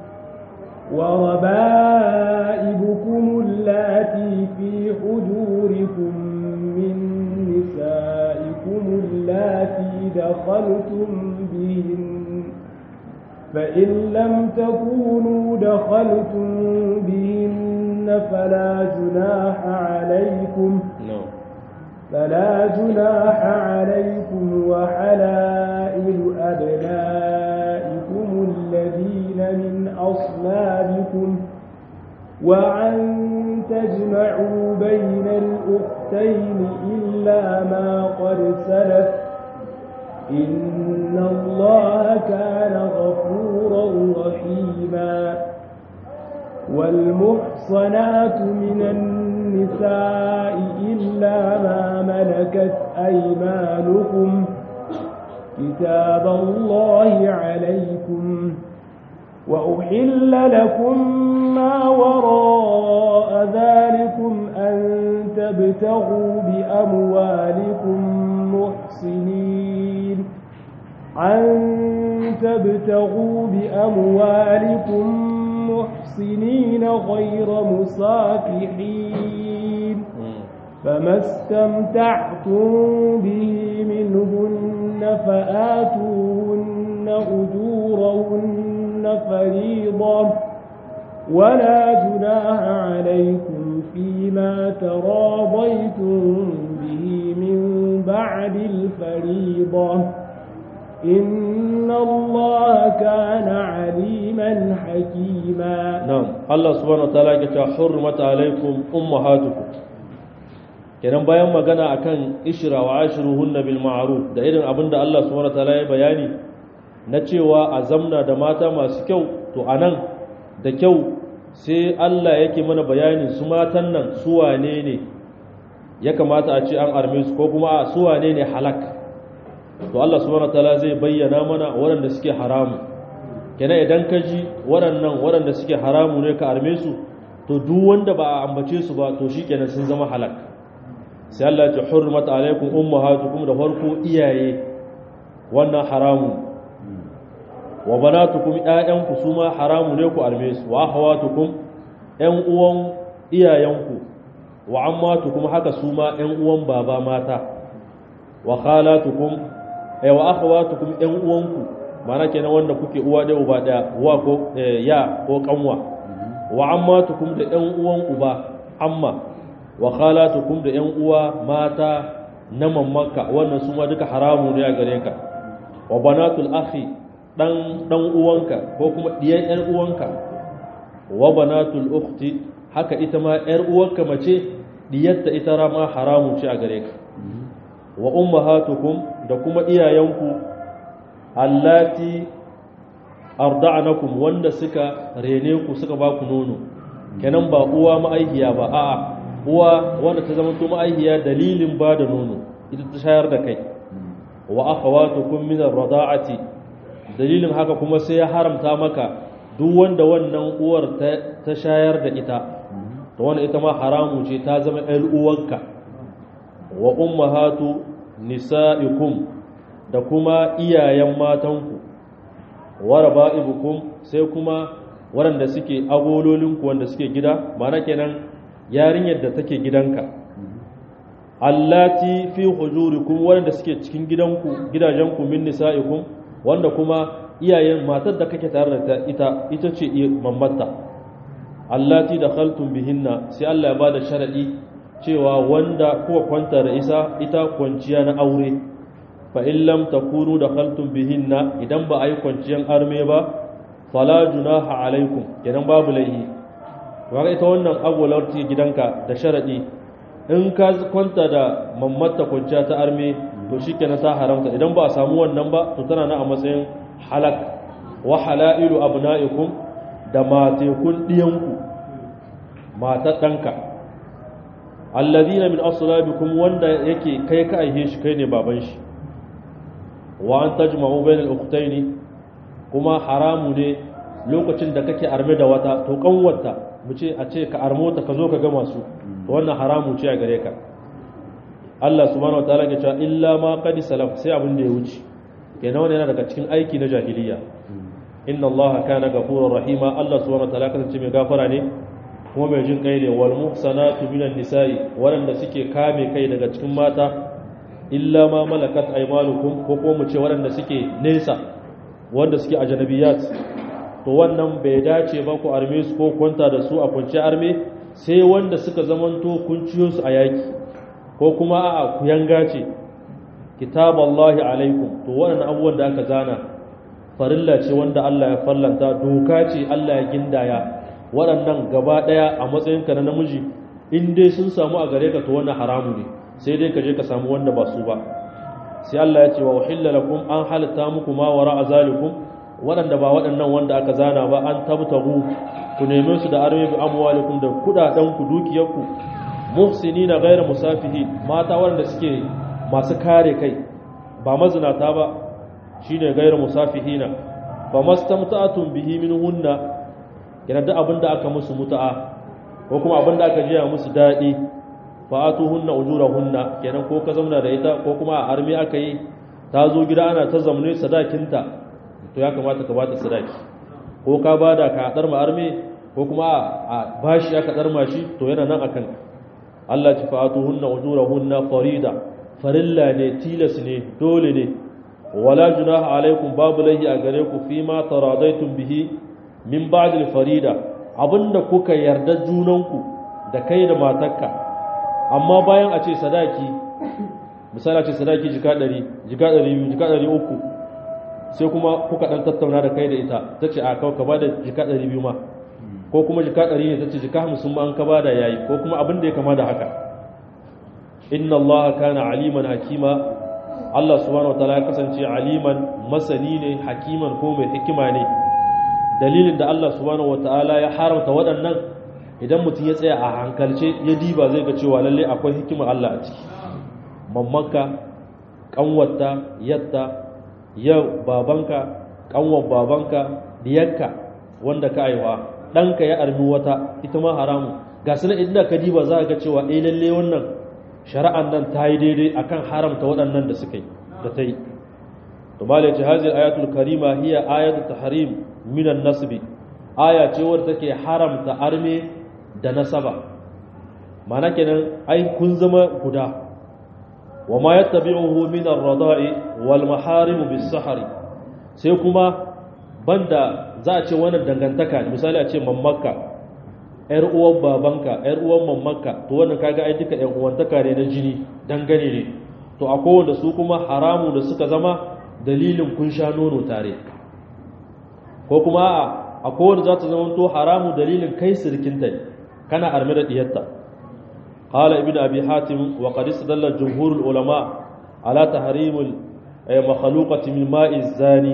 Speaker 2: وربائبكم اللاتي في حجوركم من نسائكم اللاتي دخلتم بهن فإن لم تكونوا دخلتم بهن فلا جناح عليكم فلا جناح عليكم وحلائل أبنائكم الذين من أصلابكم وأن تجمعوا بين الأختين إلا ما قد سلف إن الله كان غفورا رحيما والمحصنات من النساء إلا ما ملكت أيمانكم كتاب الله عليكم وأحل لكم ما وراء ذلكم أن تبتغوا بأموالكم محصنين أن تبتغوا بأموالكم محصنين غير مصافحين فما استمتعتم به منهن فآتوهن أجورهن فريضة ولا جناح عليكم فيما تراضيتم به من بعد الفريضة إن الله كان عليما حكيما.
Speaker 1: نعم الله سبحانه وتعالى يقول حرمت عليكم أمهاتكم. kenan bayan magana akan ishra wa ashruhunna bil ma'ruf da irin abinda Allah subhanahu wataala ya bayani na cewa a zamna da mata masu kyau, to anan da kyau sai Allah yake mana bayanin su matan nan su wane ne ya kamata a ce an arme su ko kuma su wane ne halak. to Allah subhanahu wataala zai bayyana mana waɗanda suke haramu. kenan idan ka ji waɗannan waɗanda suke haramu ne ka arme su, to duk wanda ba a ambace su ba to shikenan sun zama halak. sai Allah ya hurmat alaikum ummahatukum, da farko iyaye wannan haramu, wa banatukum ƴaƴanku su ma haramu ne ku arme su, wa akhawatukum ƴan uwan iyayenku, wa ammatukum haka su ma ƴan uwan baba mata, wa khalatukum ay wa akhawatukum ƴan uwanku, mana kenan wanda kuke uwa ɗaya uba ɗaya, uwa ko ya ko kanwa, wa ammatukum da ƴan uwan uba amma, wa khalatukum da ƴan uwa mata na mamaka, wannan su ma duka haramu ne a gare ka, wa banatul akhi dan dan uwanka ko kuma diyan ƴar uwanka, wa banatul ukhti haka ita ma ƴar uwanka mace diyarta ita ma haramu ce a gare ka, wa ummahatukum da kuma iyayenku allati arda'anakum wanda suka rene ku suka ba ku nono. kenan ba uwa ma'aihiya ba, a'a uwa wanda ta zama to ma'aihiya dalilin ba da nono ita ta shayar da kai, wa akhawatukum min ar-rada'ati dalilin haka kuma sai ya haramta maka duk wanda wannan uwar ta shayar da ita, to wannan ita ma haramu ce, ta zama ƴar uwanka. wa ummahatu nisa'ikum da kuma iyayen matanku, wa raba'ibukum sai kuma waɗanda suke agololinku wanda suke gida, ma'ana kenan yarinyar da take gidanka, allati fi hujurikum waɗanda suke cikin gidanku gidajenku min nisa'ikum, wanda kuma iyayen matar da kake tare da ita ita ce mammatta, allati dakhaltum bihinna sai Allah ya bada sharadi cewa wanda kuka kwanta da isa ita kwanciya na aure, fa in lam takunu dakhaltum bihinna idan ba ayi kwanciyan arme ba, fala junaha alaikum kenan babu laihi. kaga ita wannan agolar ta gidanka da sharadi in ka kwanta da mammatta kwanciya ta arme to shikenan ta haramta, idan ba a samu wannan ba to tana na a matsayin halak. wa halailu abna'ikum da matekun diyanku matar danka, alladhina min aslabikum wanda yake kai ka aihe shi kai ne baban shi, wa an tajma'u bainal ukhtaini kuma haramu ne lokacin da kake arme da wata to kanwarta mu ce a ce ka armo ta ka zo ka gama su, to wannan haramu ce a gare ka. Allah subhanahu wataala ya ce illa ma qad salaf, sai abin da ya wuce, kenan wannan yana daga cikin aiki na jahiliya. inna Allah kana ghafurur rahima, Allah subhanahu wataala kasance mai gafara ne kuma mai jin kai ne. wal muhsanatu minan nisa'i, waɗanda suke kame kai daga cikin mata, illa ma malakat aymanukum, ko ko mu ce waɗanda suke nesa wanda suke ajnabiyat, to wannan bai dace ba ku arme su ko kwanta da su a kwance arme, sai wanda suka zamanto kun ciyo su a yaki ko kuma a ku yanga ce. kitaballahi alaikum, to waɗannan abubuwan da aka zana farilla ce wanda Allah ya fallanta, doka ce Allah ya gindaya, waɗannan gaba ɗaya a matsayinka na namiji in dai sun samu a gare ka to wannan haramu ne, sai dai ka je ka samu wanda ba su ba. sai Allah ya ce wa uhilla lakum, an halatta muku ma wara azalikum, waɗanda ba waɗannan wanda aka zana ba, an tabtahu ku neme su da arme bi amwalikum da kudaden ku dukiyarku, muhsinina ghayra musafihi, mata waɗanda suke masu kare kai ba mazinata ba, shine ghayra musafihina. fa mastamta'tum bihi minhunna, yana da abinda aka musu muta'a ko kuma abinda aka jiya musu dadi, fa atuhunna ujurahunna, kenan ko ka zauna da ita ko kuma a arme aka yi ta zo gida ana ta zamne sadakinta, to ya kamata ka bata sadaki, ko ka bada ka hadar ma arme ko kuma a bashi aka dar ma shi, to yana nan akan Allah ya fa'atuhunna ujurahunna farida, farilla ne, tilas ne, dole ne. wala junaha alaikum, babu lahi a gare ku fi ma taradaitum bihi min ba'd al-farida, abinda kuka yarda junanku da kai da matarka amma bayan a ce sadaki misali a ce sadaki jika ɗari jika ɗari biyu jika ɗari uku sai kuma kuka ɗan tattauna da kai da ita ta ce a kawo ka ba da jika ɗari biyu ma ko kuma jika ɗari ne ta ce jika hamsin ma an ka ba da yayi ko kuma abin da ya kama da haka inna allaha kana aliman hakima Allah subhanahu wataala ya kasance aliman masani ne hakiman ko mai hikima ne dalilin da Allah subhanahu wataala ya haramta waɗannan idan mutum ya tsaya a hankalce ya diba zai ga cewa lalle akwai hikimar Allah a ciki mammanka kanwarta yatta yau babanka kanwar babanka diyarka wanda ka aiwa ɗanka ya armi wata ita ma haramu ga su nan idan ka diba za ga cewa eh lalle wannan shari'an nan ta yi daidai akan haramta waɗannan da suka yi da ta yi to malai ce hazil ayatul karima hiya ayatu tahrim min an-nasb aya ce wadda take haramta arme da nasaba mana kenan ai kun zama guda wa ma yattabi'uhu min ar-rada'i wal maharim bis-sahri sai kuma banda za a ce wannan dangantaka misali a ce mammakka ‘yar uwan babanka, ‘yar uwan mammanka, to wannan kaga ai duka ‘yan uwantaka ne na jini dangane ne, to a kowanne su kuma haramu da suka zama dalilin kun sha nono tare, ko kuma a kowanne za ta zama to haramu dalilin kai sirkinta ne, kana arme da ɗiyarta. Qala ibn Abi Hatim wa qad istadalla jumhurul ulama ala tahrimul makhluqati min ma'i zani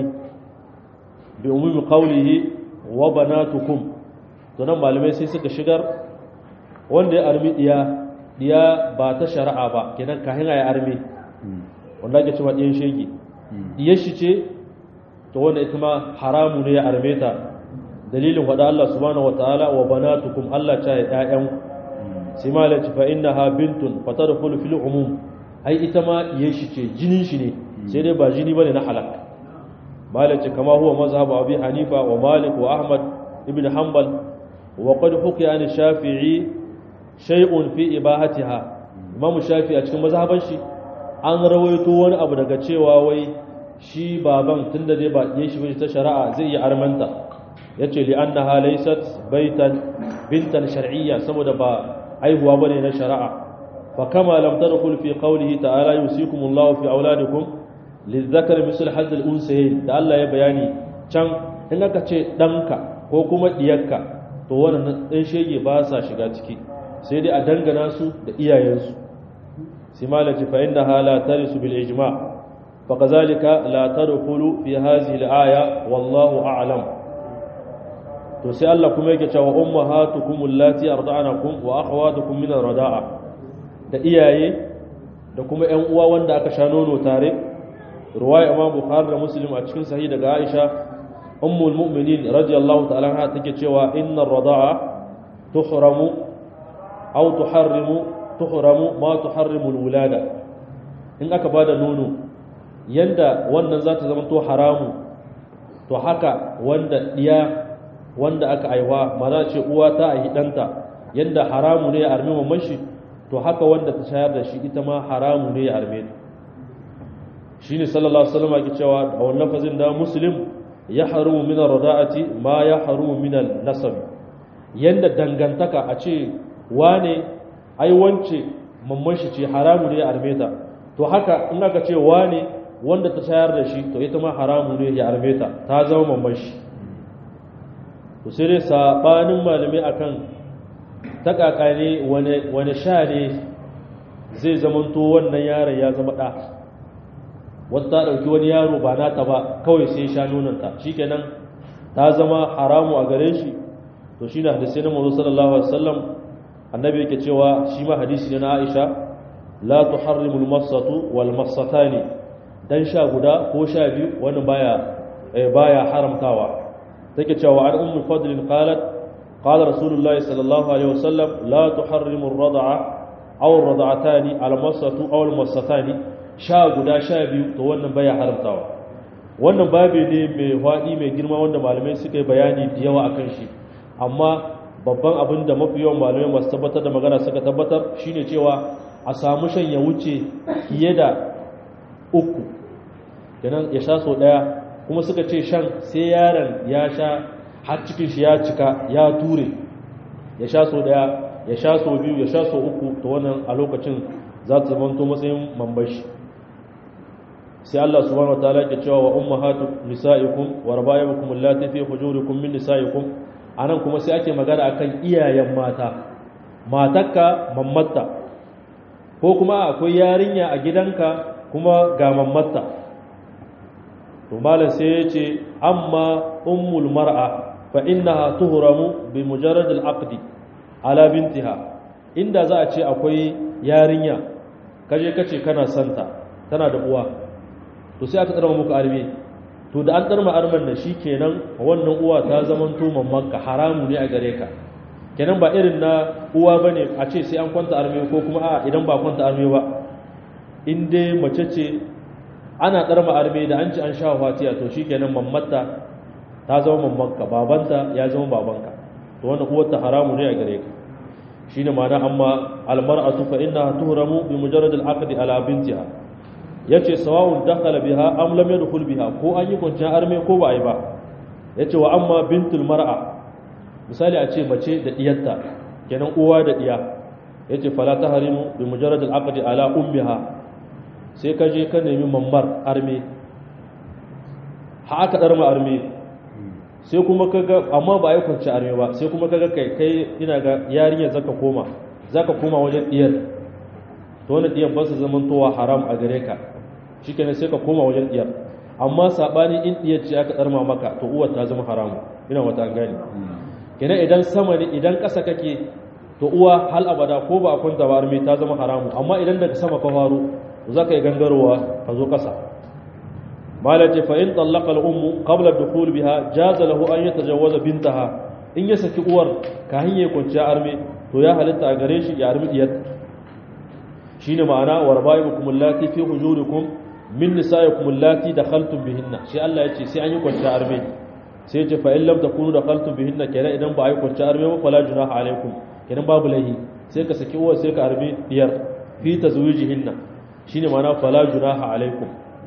Speaker 1: bi umumi qawlihi wa banatukum to nan malamai sai suka shigar wanda ya armi diya diya ba ta shari'a ba kenan kahin ya armi wanda ake cewa diyan shege diyar shi ce to wanda ita ma haramu ne ya arme ta dalilin wada Allah subhanahu wataala wa banatukum Allah ta ya ƴaƴan sai malai fa innaha bintun fatadkhulu fil umum ai ita ma diyar shi ce jinin shi ne sai dai ba jini bane na halak malai ce kama huwa mazhabu Abi Hanifa wa Malik wa Ahmad ibn Hanbal وقد حكي عن الشافعي شيء في إباحتها Imam Shafi'i a cikin mazhaban shi an rawaito wani abu daga cewa wai shi baban tunda dai ba yin shi ta shari'a zai yi armanta yace li annaha laysat baitan bintan shar'iyya saboda ba aihuwa bane na shari'a fa kama lam tadkhul fi qawlihi ta'ala yusikumullahu fi auladikum lizakari misl hadd al-unsayayn da Allah ya bayani can in aka ce danka ko kuma diyarka to wannan ɗan shege ba sa shiga ciki sai dai a dangana su da iyayensu sai malaci fa inda hala tarisu bil ijma fa kazalika la tadkhulu fi hadhihi al aya wallahu a'lam to sai Allah kuma yake cewa ummahatukum allati arda'anakum wa akhawatukum min ar-rada'a da iyaye da kuma ƴan uwa wanda aka sha nono tare ruwaya Imam Bukhari da Muslim a cikin sahih daga Aisha ummul mu'minin radiyallahu ta'ala anha take cewa innar rada'a tuhramu aw tuharrimu tuhramu ma tuharrimu alwulada in aka bada nono yanda wannan za ta zama to haramu to haka wanda diya wanda aka aiwa mana ce uwa ta aihi danta yanda haramu ne ya arme mamman shi to haka wanda ta shayar da shi ita ma haramu ne ya arme ta shine sallallahu alaihi wasallam yake cewa a wannan lafazin da muslim ya harumu min ar-rada'ati ma ya harumu min al-nasab yanda dangantaka a ce wane ai wance mamman shi ce haramu ne ya armeta to haka in aka ce wane wanda ta shayar da shi to ita ma haramu ne ya armeta ta zama mamman shi to sai dai sabanin malamai akan takaka ne wani wani sha ne zai zamanto wannan yaron ya zama da wata ta ɗauki wani yaro ba nata ba kawai sai sha nonanta shikenan ta zama haramu a gare shi to shine hadisi na manzo sallallahu alaihi wasallam annabi yake cewa shi ma hadisi ne na Aisha la tuharrimu al-massatu wal massatani dan sha guda ko sha biyu wani baya baya haramtawa take cewa an ummu fadl qalat qala rasulullahi sallallahu alaihi wasallam la tuharrimu ar-rad'a aw ar-rad'atani al-massatu aw al-massatani sha guda sha biyu to wannan baya haramtawa wannan babu ne mai hwadi mai girma wanda malamai suka yi bayani da yawa akan shi amma babban abin da mafi yawan malamai masu tabbatar da magana suka tabbatar shine cewa a samu shan ya wuce fiye da uku kenan ya sha sau daya kuma suka ce shan sai yaron ya sha har cikin shi ya cika ya ture ya sha so daya ya sha so biyu ya sha so uku to wannan a lokacin za ta zama to matsayin mambashi sai Allah subhanahu wataala yake cewa wa ummahatu nisaikum wa rabaibukum allati fi hujurikum min nisaikum anan kuma sai ake magana akan iyayen mata matarka mammatta ko kuma akwai yarinya a gidanka kuma ga mammatta to malam sai ya ce amma ummul mar'a fa innaha tuhramu bi mujarrad al-aqd ala bintiha inda za a ce akwai yarinya kaje kace kana santa tana da uwa to sai aka tsarma muku arme to da an tsarma arman da shikenan wannan uwa ta zaman to mammanka haramu ne a gare ka kenan ba irin na uwa bane a ce sai an kwanta arme ko kuma a idan ba kwanta arme ba in dai mace ce ana tsarma arme da an ci an sha fatiya to shikenan mammatta ta zama mammanka babanta ya zama babanka to wannan uwar ta haramu ne a gare ka shine ma'ana amma almar'atu fa innaha tuhramu bi mujarrad al-aqd ala bintiha yace sawa'un dakhala biha am lam yadkhul biha ko an yi kwanciyar arme ko ba ai ba yace wa amma bintul mar'a misali a ce mace da diyarta kenan uwa da diya yace fala tahrimu bi mujarrad al-aqd ala ummiha sai ka je ka nemi mammar arme ha aka darma arme sai kuma kaga amma ba ai kwanciyar arme ba sai kuma kaga kai kai ina ga yarinya zaka koma zaka koma wajen diyar to wannan diyar ba su zamantowa haram a gare ka shikenan sai ka koma wajen diyar amma sabani in diyar ce aka tsarma maka to uwar ta zama haramu ina wata gani kenan idan sama ne idan ƙasa kake to uwa hal abada ko ba a kwanta ba arme ta zama haramu amma idan daga sama ka faru zaka yi gangarowa ka zo ƙasa malace fa in tallaqa al-ummu qabla ad-dukhul biha jaza lahu an yatajawwaza bintaha in ya saki uwar ka hanye kwanciya arme to ya halitta a gare shi ya armi diyar shine ma'ana warba'ibukum allati fi hujurikum min nisaikum allati dakhaltum bihinna shi Allah yace sai an yi kwanciya arme sai yace fa in lam takunu dakhaltum bihinna kenan idan ba a yi kwanciya arme ba fala junaha alaikum kenan babu lahi sai ka saki uwar sai ka arme diyar fi tazwijihinna shine ma'ana fala junaha alaikum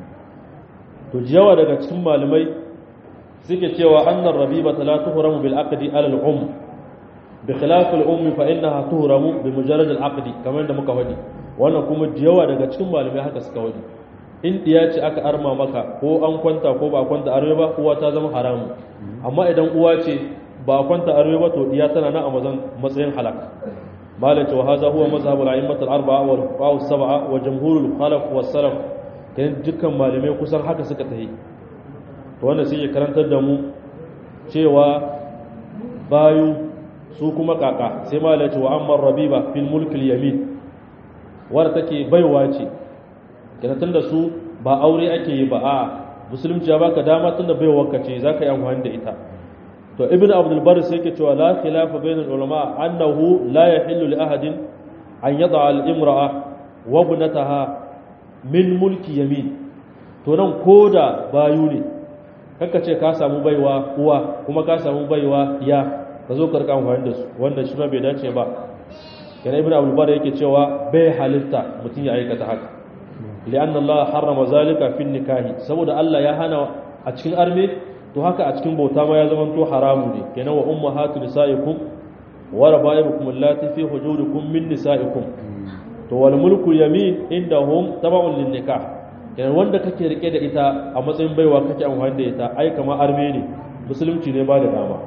Speaker 1: to jiyawa daga cikin malamai suke cewa annar rabiba la tuhramu bil aqdi ala al um bi khilaf al um fa innaha tuhramu bi mujarrad al aqdi kamar da muka wadi wannan kuma jiyawa daga cikin malamai haka suka wadi in diya ce aka arma maka ko an kwanta ko ba kwanta arme ba uwa ta zama haramu amma idan uwa ce ba kwanta arme ba to diya tana na a matsayin halak malaka wa hadha huwa mazhab al a'immat al arba'a wal fuqaha as sab'a wa jumhur al khalaf was salaf kan dukkan malamai kusan haka suka tahi to wanda sai ya karantar da mu cewa bayu su kuma kaka sai malai ce wa amma rabiba fil mulk al yamin wanda take baiwa ce karatun da su ba aure ake yi ba a musulunci ya baka dama tunda baiwar ka ce zaka yi amfani da ita to ibnu abdul bar sai yake cewa la khilafa bain al ulama annahu la yahillu li ahadin an yada al imra'a wa ibnataha min mulki yamin to nan koda bayu ne kanka ce ka samu baiwa uwa kuma ka samu baiwa ya ka zo ka rika amfani da su wanda shi ma bai dace ba kana ibnu abdul bar yake cewa bai halitta mutun ya aikata haka li'anna Allah harrama zalika fi nikahi saboda Allah ya hana a cikin arme to haka a cikin bauta ma ya zama to haramu ne kenan wa ummahatu nisaikum wa rabaibukum allati fi hujurikum min nisaikum to wal mulku yamin indahum tab'un lin nikah kenan wanda kake rike da ita a matsayin baiwa kake amfani da ita ai kamar arme ne musulunci ne ba da dama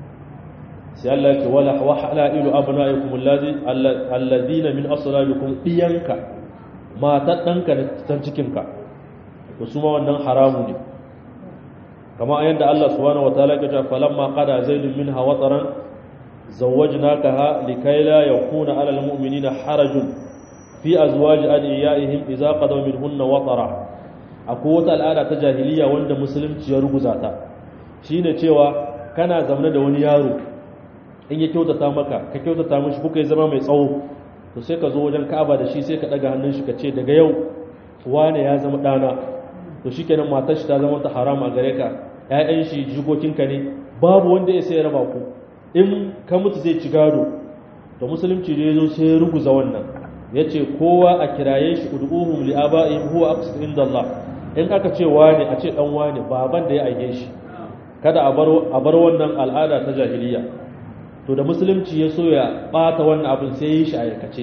Speaker 1: sai Allah ya ce wala wa halailu abnaikum allazi alladhina min aslabikum diyanka matar danka da tan cikinka to su ma wannan haramu ne kama yanda Allah subhanahu wataala ya ce falamma qada zaidun minha wataran zawwajnakaha likay la yakuna ala almu'minina harajun fi azwaji adiyaihim idza qadaw minhunna watara akwai wata al'ada ta jahiliya wanda musulunci ya ruguza ta shine cewa kana zaune da wani yaro in ya kyautata maka ka kyautata mishi kuka yi zama mai tsawo to sai ka zo wajen Ka'aba da shi sai ka daga hannun shi ka ce daga yau wane ya zama dana to shikenan matar shi ta zama ta harama gare ka ƴaƴan shi jikokinka ne babu wanda ya sai raba ku in ka mutu zai ci gado to musulunci da yazo sai ya ruguza wannan yace kowa a kiraye shi ud'uhum li aba'ihim huwa aqsat inda Allah in aka ce wane a ce dan wane baban da ya aike shi kada a bar a bar wannan al'ada ta jahiliya. To da musulunci ya so ya bata wannan abin sai yi shi a aikace.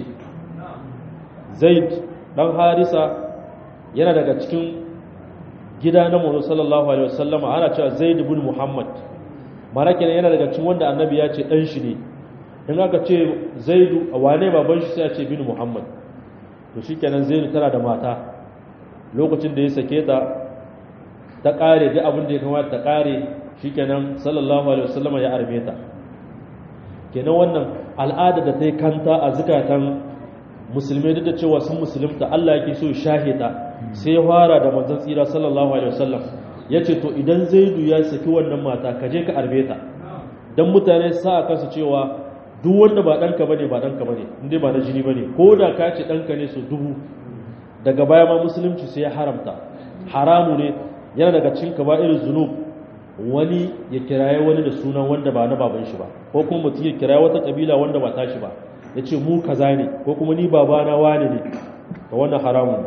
Speaker 1: Zaid dan Harisa yana daga cikin gida na Muhammad sallallahu alaihi wasallam, ana cewa Zaid ibn Muhammad, mana kenan yana daga cikin wanda annabi ya ce dan shi ne. In aka ce Zaidu wane baban shi sai a ce bin Muhammad. To shikenan Zaidu tana da mata, lokacin da ya sake ta ta kare duk abin da ya kamata ta kare, shikenan sallallahu alaihi wasallam ya arme ta. Kenan wannan al'ada da ta yi kanta a zukatan musulmai, duk da cewa sun musulunta Allah yake so shahida, sai ya fara da manzon tsira sallallahu alaihi wasallam yace to idan Zaidu ya saki wannan mata ka je ka arbe ta, dan mutane sa kansu cewa duk wanda ba danka bane ba danka bane, inde ba na jini bane, ko da ka ce danka ne su dubu. Daga baya ma musulunci sai ya haramta, haramu ne, yana daga cikin kaba'irul zunub wani ya kiraye wani da sunan wanda ba na baban shi ba, ko kuma mutum ya kiraye wata kabila wanda ba tashi ba, ya ce mu kaza ne, ko kuma ni babana wani ne, ga wannan haramun.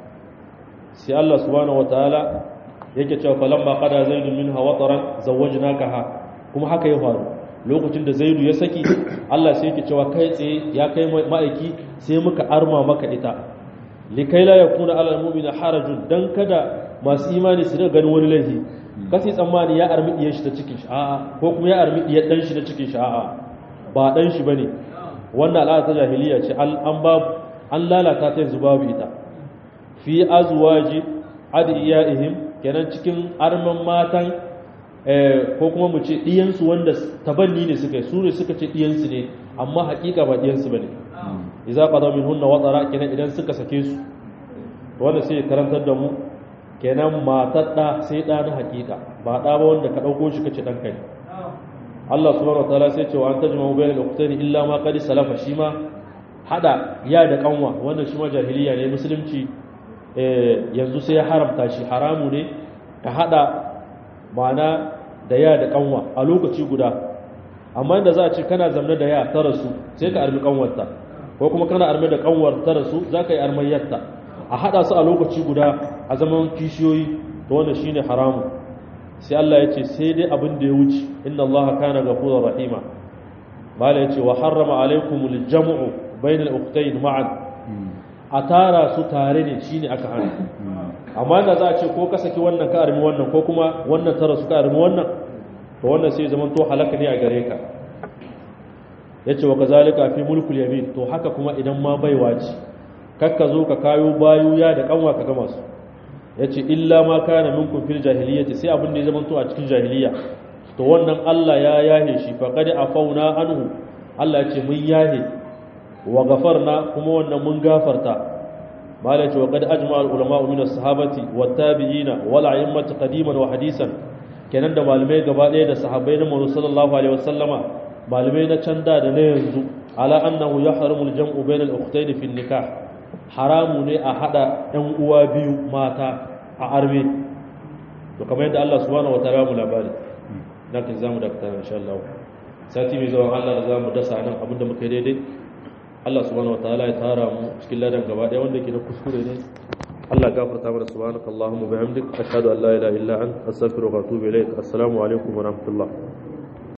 Speaker 1: Sai Allah subhanahu wataala yake cewa falamma qada zaidu minha wataran zawwajnakaha, kuma haka ya faru lokacin da Zaidu ya saki, Allah sai yake cewa kai tsaye ya kai ma'aiki sai muka arma maka ita, likai la yakuna alal mu'mina harajun, dan kada masu imani su daga ganin wani laifi, kasi tsammani ya armi diyar shi ta cikin shi a'a, ko kuma ya armi diyar dan shi ta cikin shi a'a, ba dan shi bane. Wannan al'ada ta jahiliya ce, an babu an lalata ta yanzu babu ita. Fi azwaji adiyaihim, kenan cikin arman matan ko kuma mu ce diyansu wanda tabanni ne suka yi, su ne suka ce diyansu ne amma hakika ba diyansu bane. Idza qada minhunna watara, kenan idan suka sake su, wanda sai karantar da mu kenan matar da sai da na hakika, ba da ba wanda ka dauko shi kace dan kai. Allah subhanahu wataala sai ce wa an tajma'u bainal ukhtayn illa ma qad salafa, shi ma hada ya da kanwa, wannan shi ma jahiliya ne. Musulunci yanzu sai ya haramta shi, haramu ne ka hada mana da ya da kanwa a lokaci guda. Amma inda za a ce kana zamne da ya ta rasu sai ka armi kanwarta, ko kuma kana armi da kanwar ta rasu za ka yi armayyarta, a hada su a lokaci guda a zaman kishiyoyi, to wannan shine haramu. Sai Allah ya ce sai dai abin da ya wuce, inna Allah kana ghafurur rahima. Bala ya ce wa harrama alaikumul jam'u bainal ukhtayn ma'an, a tara su tare ne shine aka hana. Amma da za a ce ko ka saki wannan ka armi wannan, ko kuma wannan tara su ka armi wannan, to wannan sai zaman to halaka ne a gare ka. Yace wa kazalika fi mulkul yamin, to haka kuma idan ma baiwa ce, kakka zo ka kayo bayu ya da kanwa ka gama su. Yace illa ma kana minkum fil jahiliyyati, sai abin da ya zaman to a cikin jahiliya, to wannan Allah ya yahe shi, faqad afauna anhu, Allah ya ce mun yahe, wa gafarna kuma wannan mun gafarta. Malai ce wa qad ajma al ulama min as sahabati wat tabi'ina wal a'immati qadiman wa hadisan, kenan da malamai gaba ɗaya da sahabbai na Muhammad sallallahu alaihi wasallama, malamai na can da da na yanzu, ala annahu yahrumu al jam'u bayna al ukhtayn fi nikah, haramu ne a hada ɗan uwa biyu mata a arme. To kamar yadda Allah subhanahu wataala mu labari, nan kan zamu dakata insha Allah. Sati mai zuwa Allah da zamu dasa nan abinda muka daidai, Allah subhanahu wataala ya tara mu cikin ladan gaba ɗaya, wanda ke da kuskure ne Allah gafarta mana. Subhanaka Allahumma bihamdik ashhadu an la ilaha illa anta astaghfiruka wa atubu ilaik. Assalamu alaikum wa rahmatullah.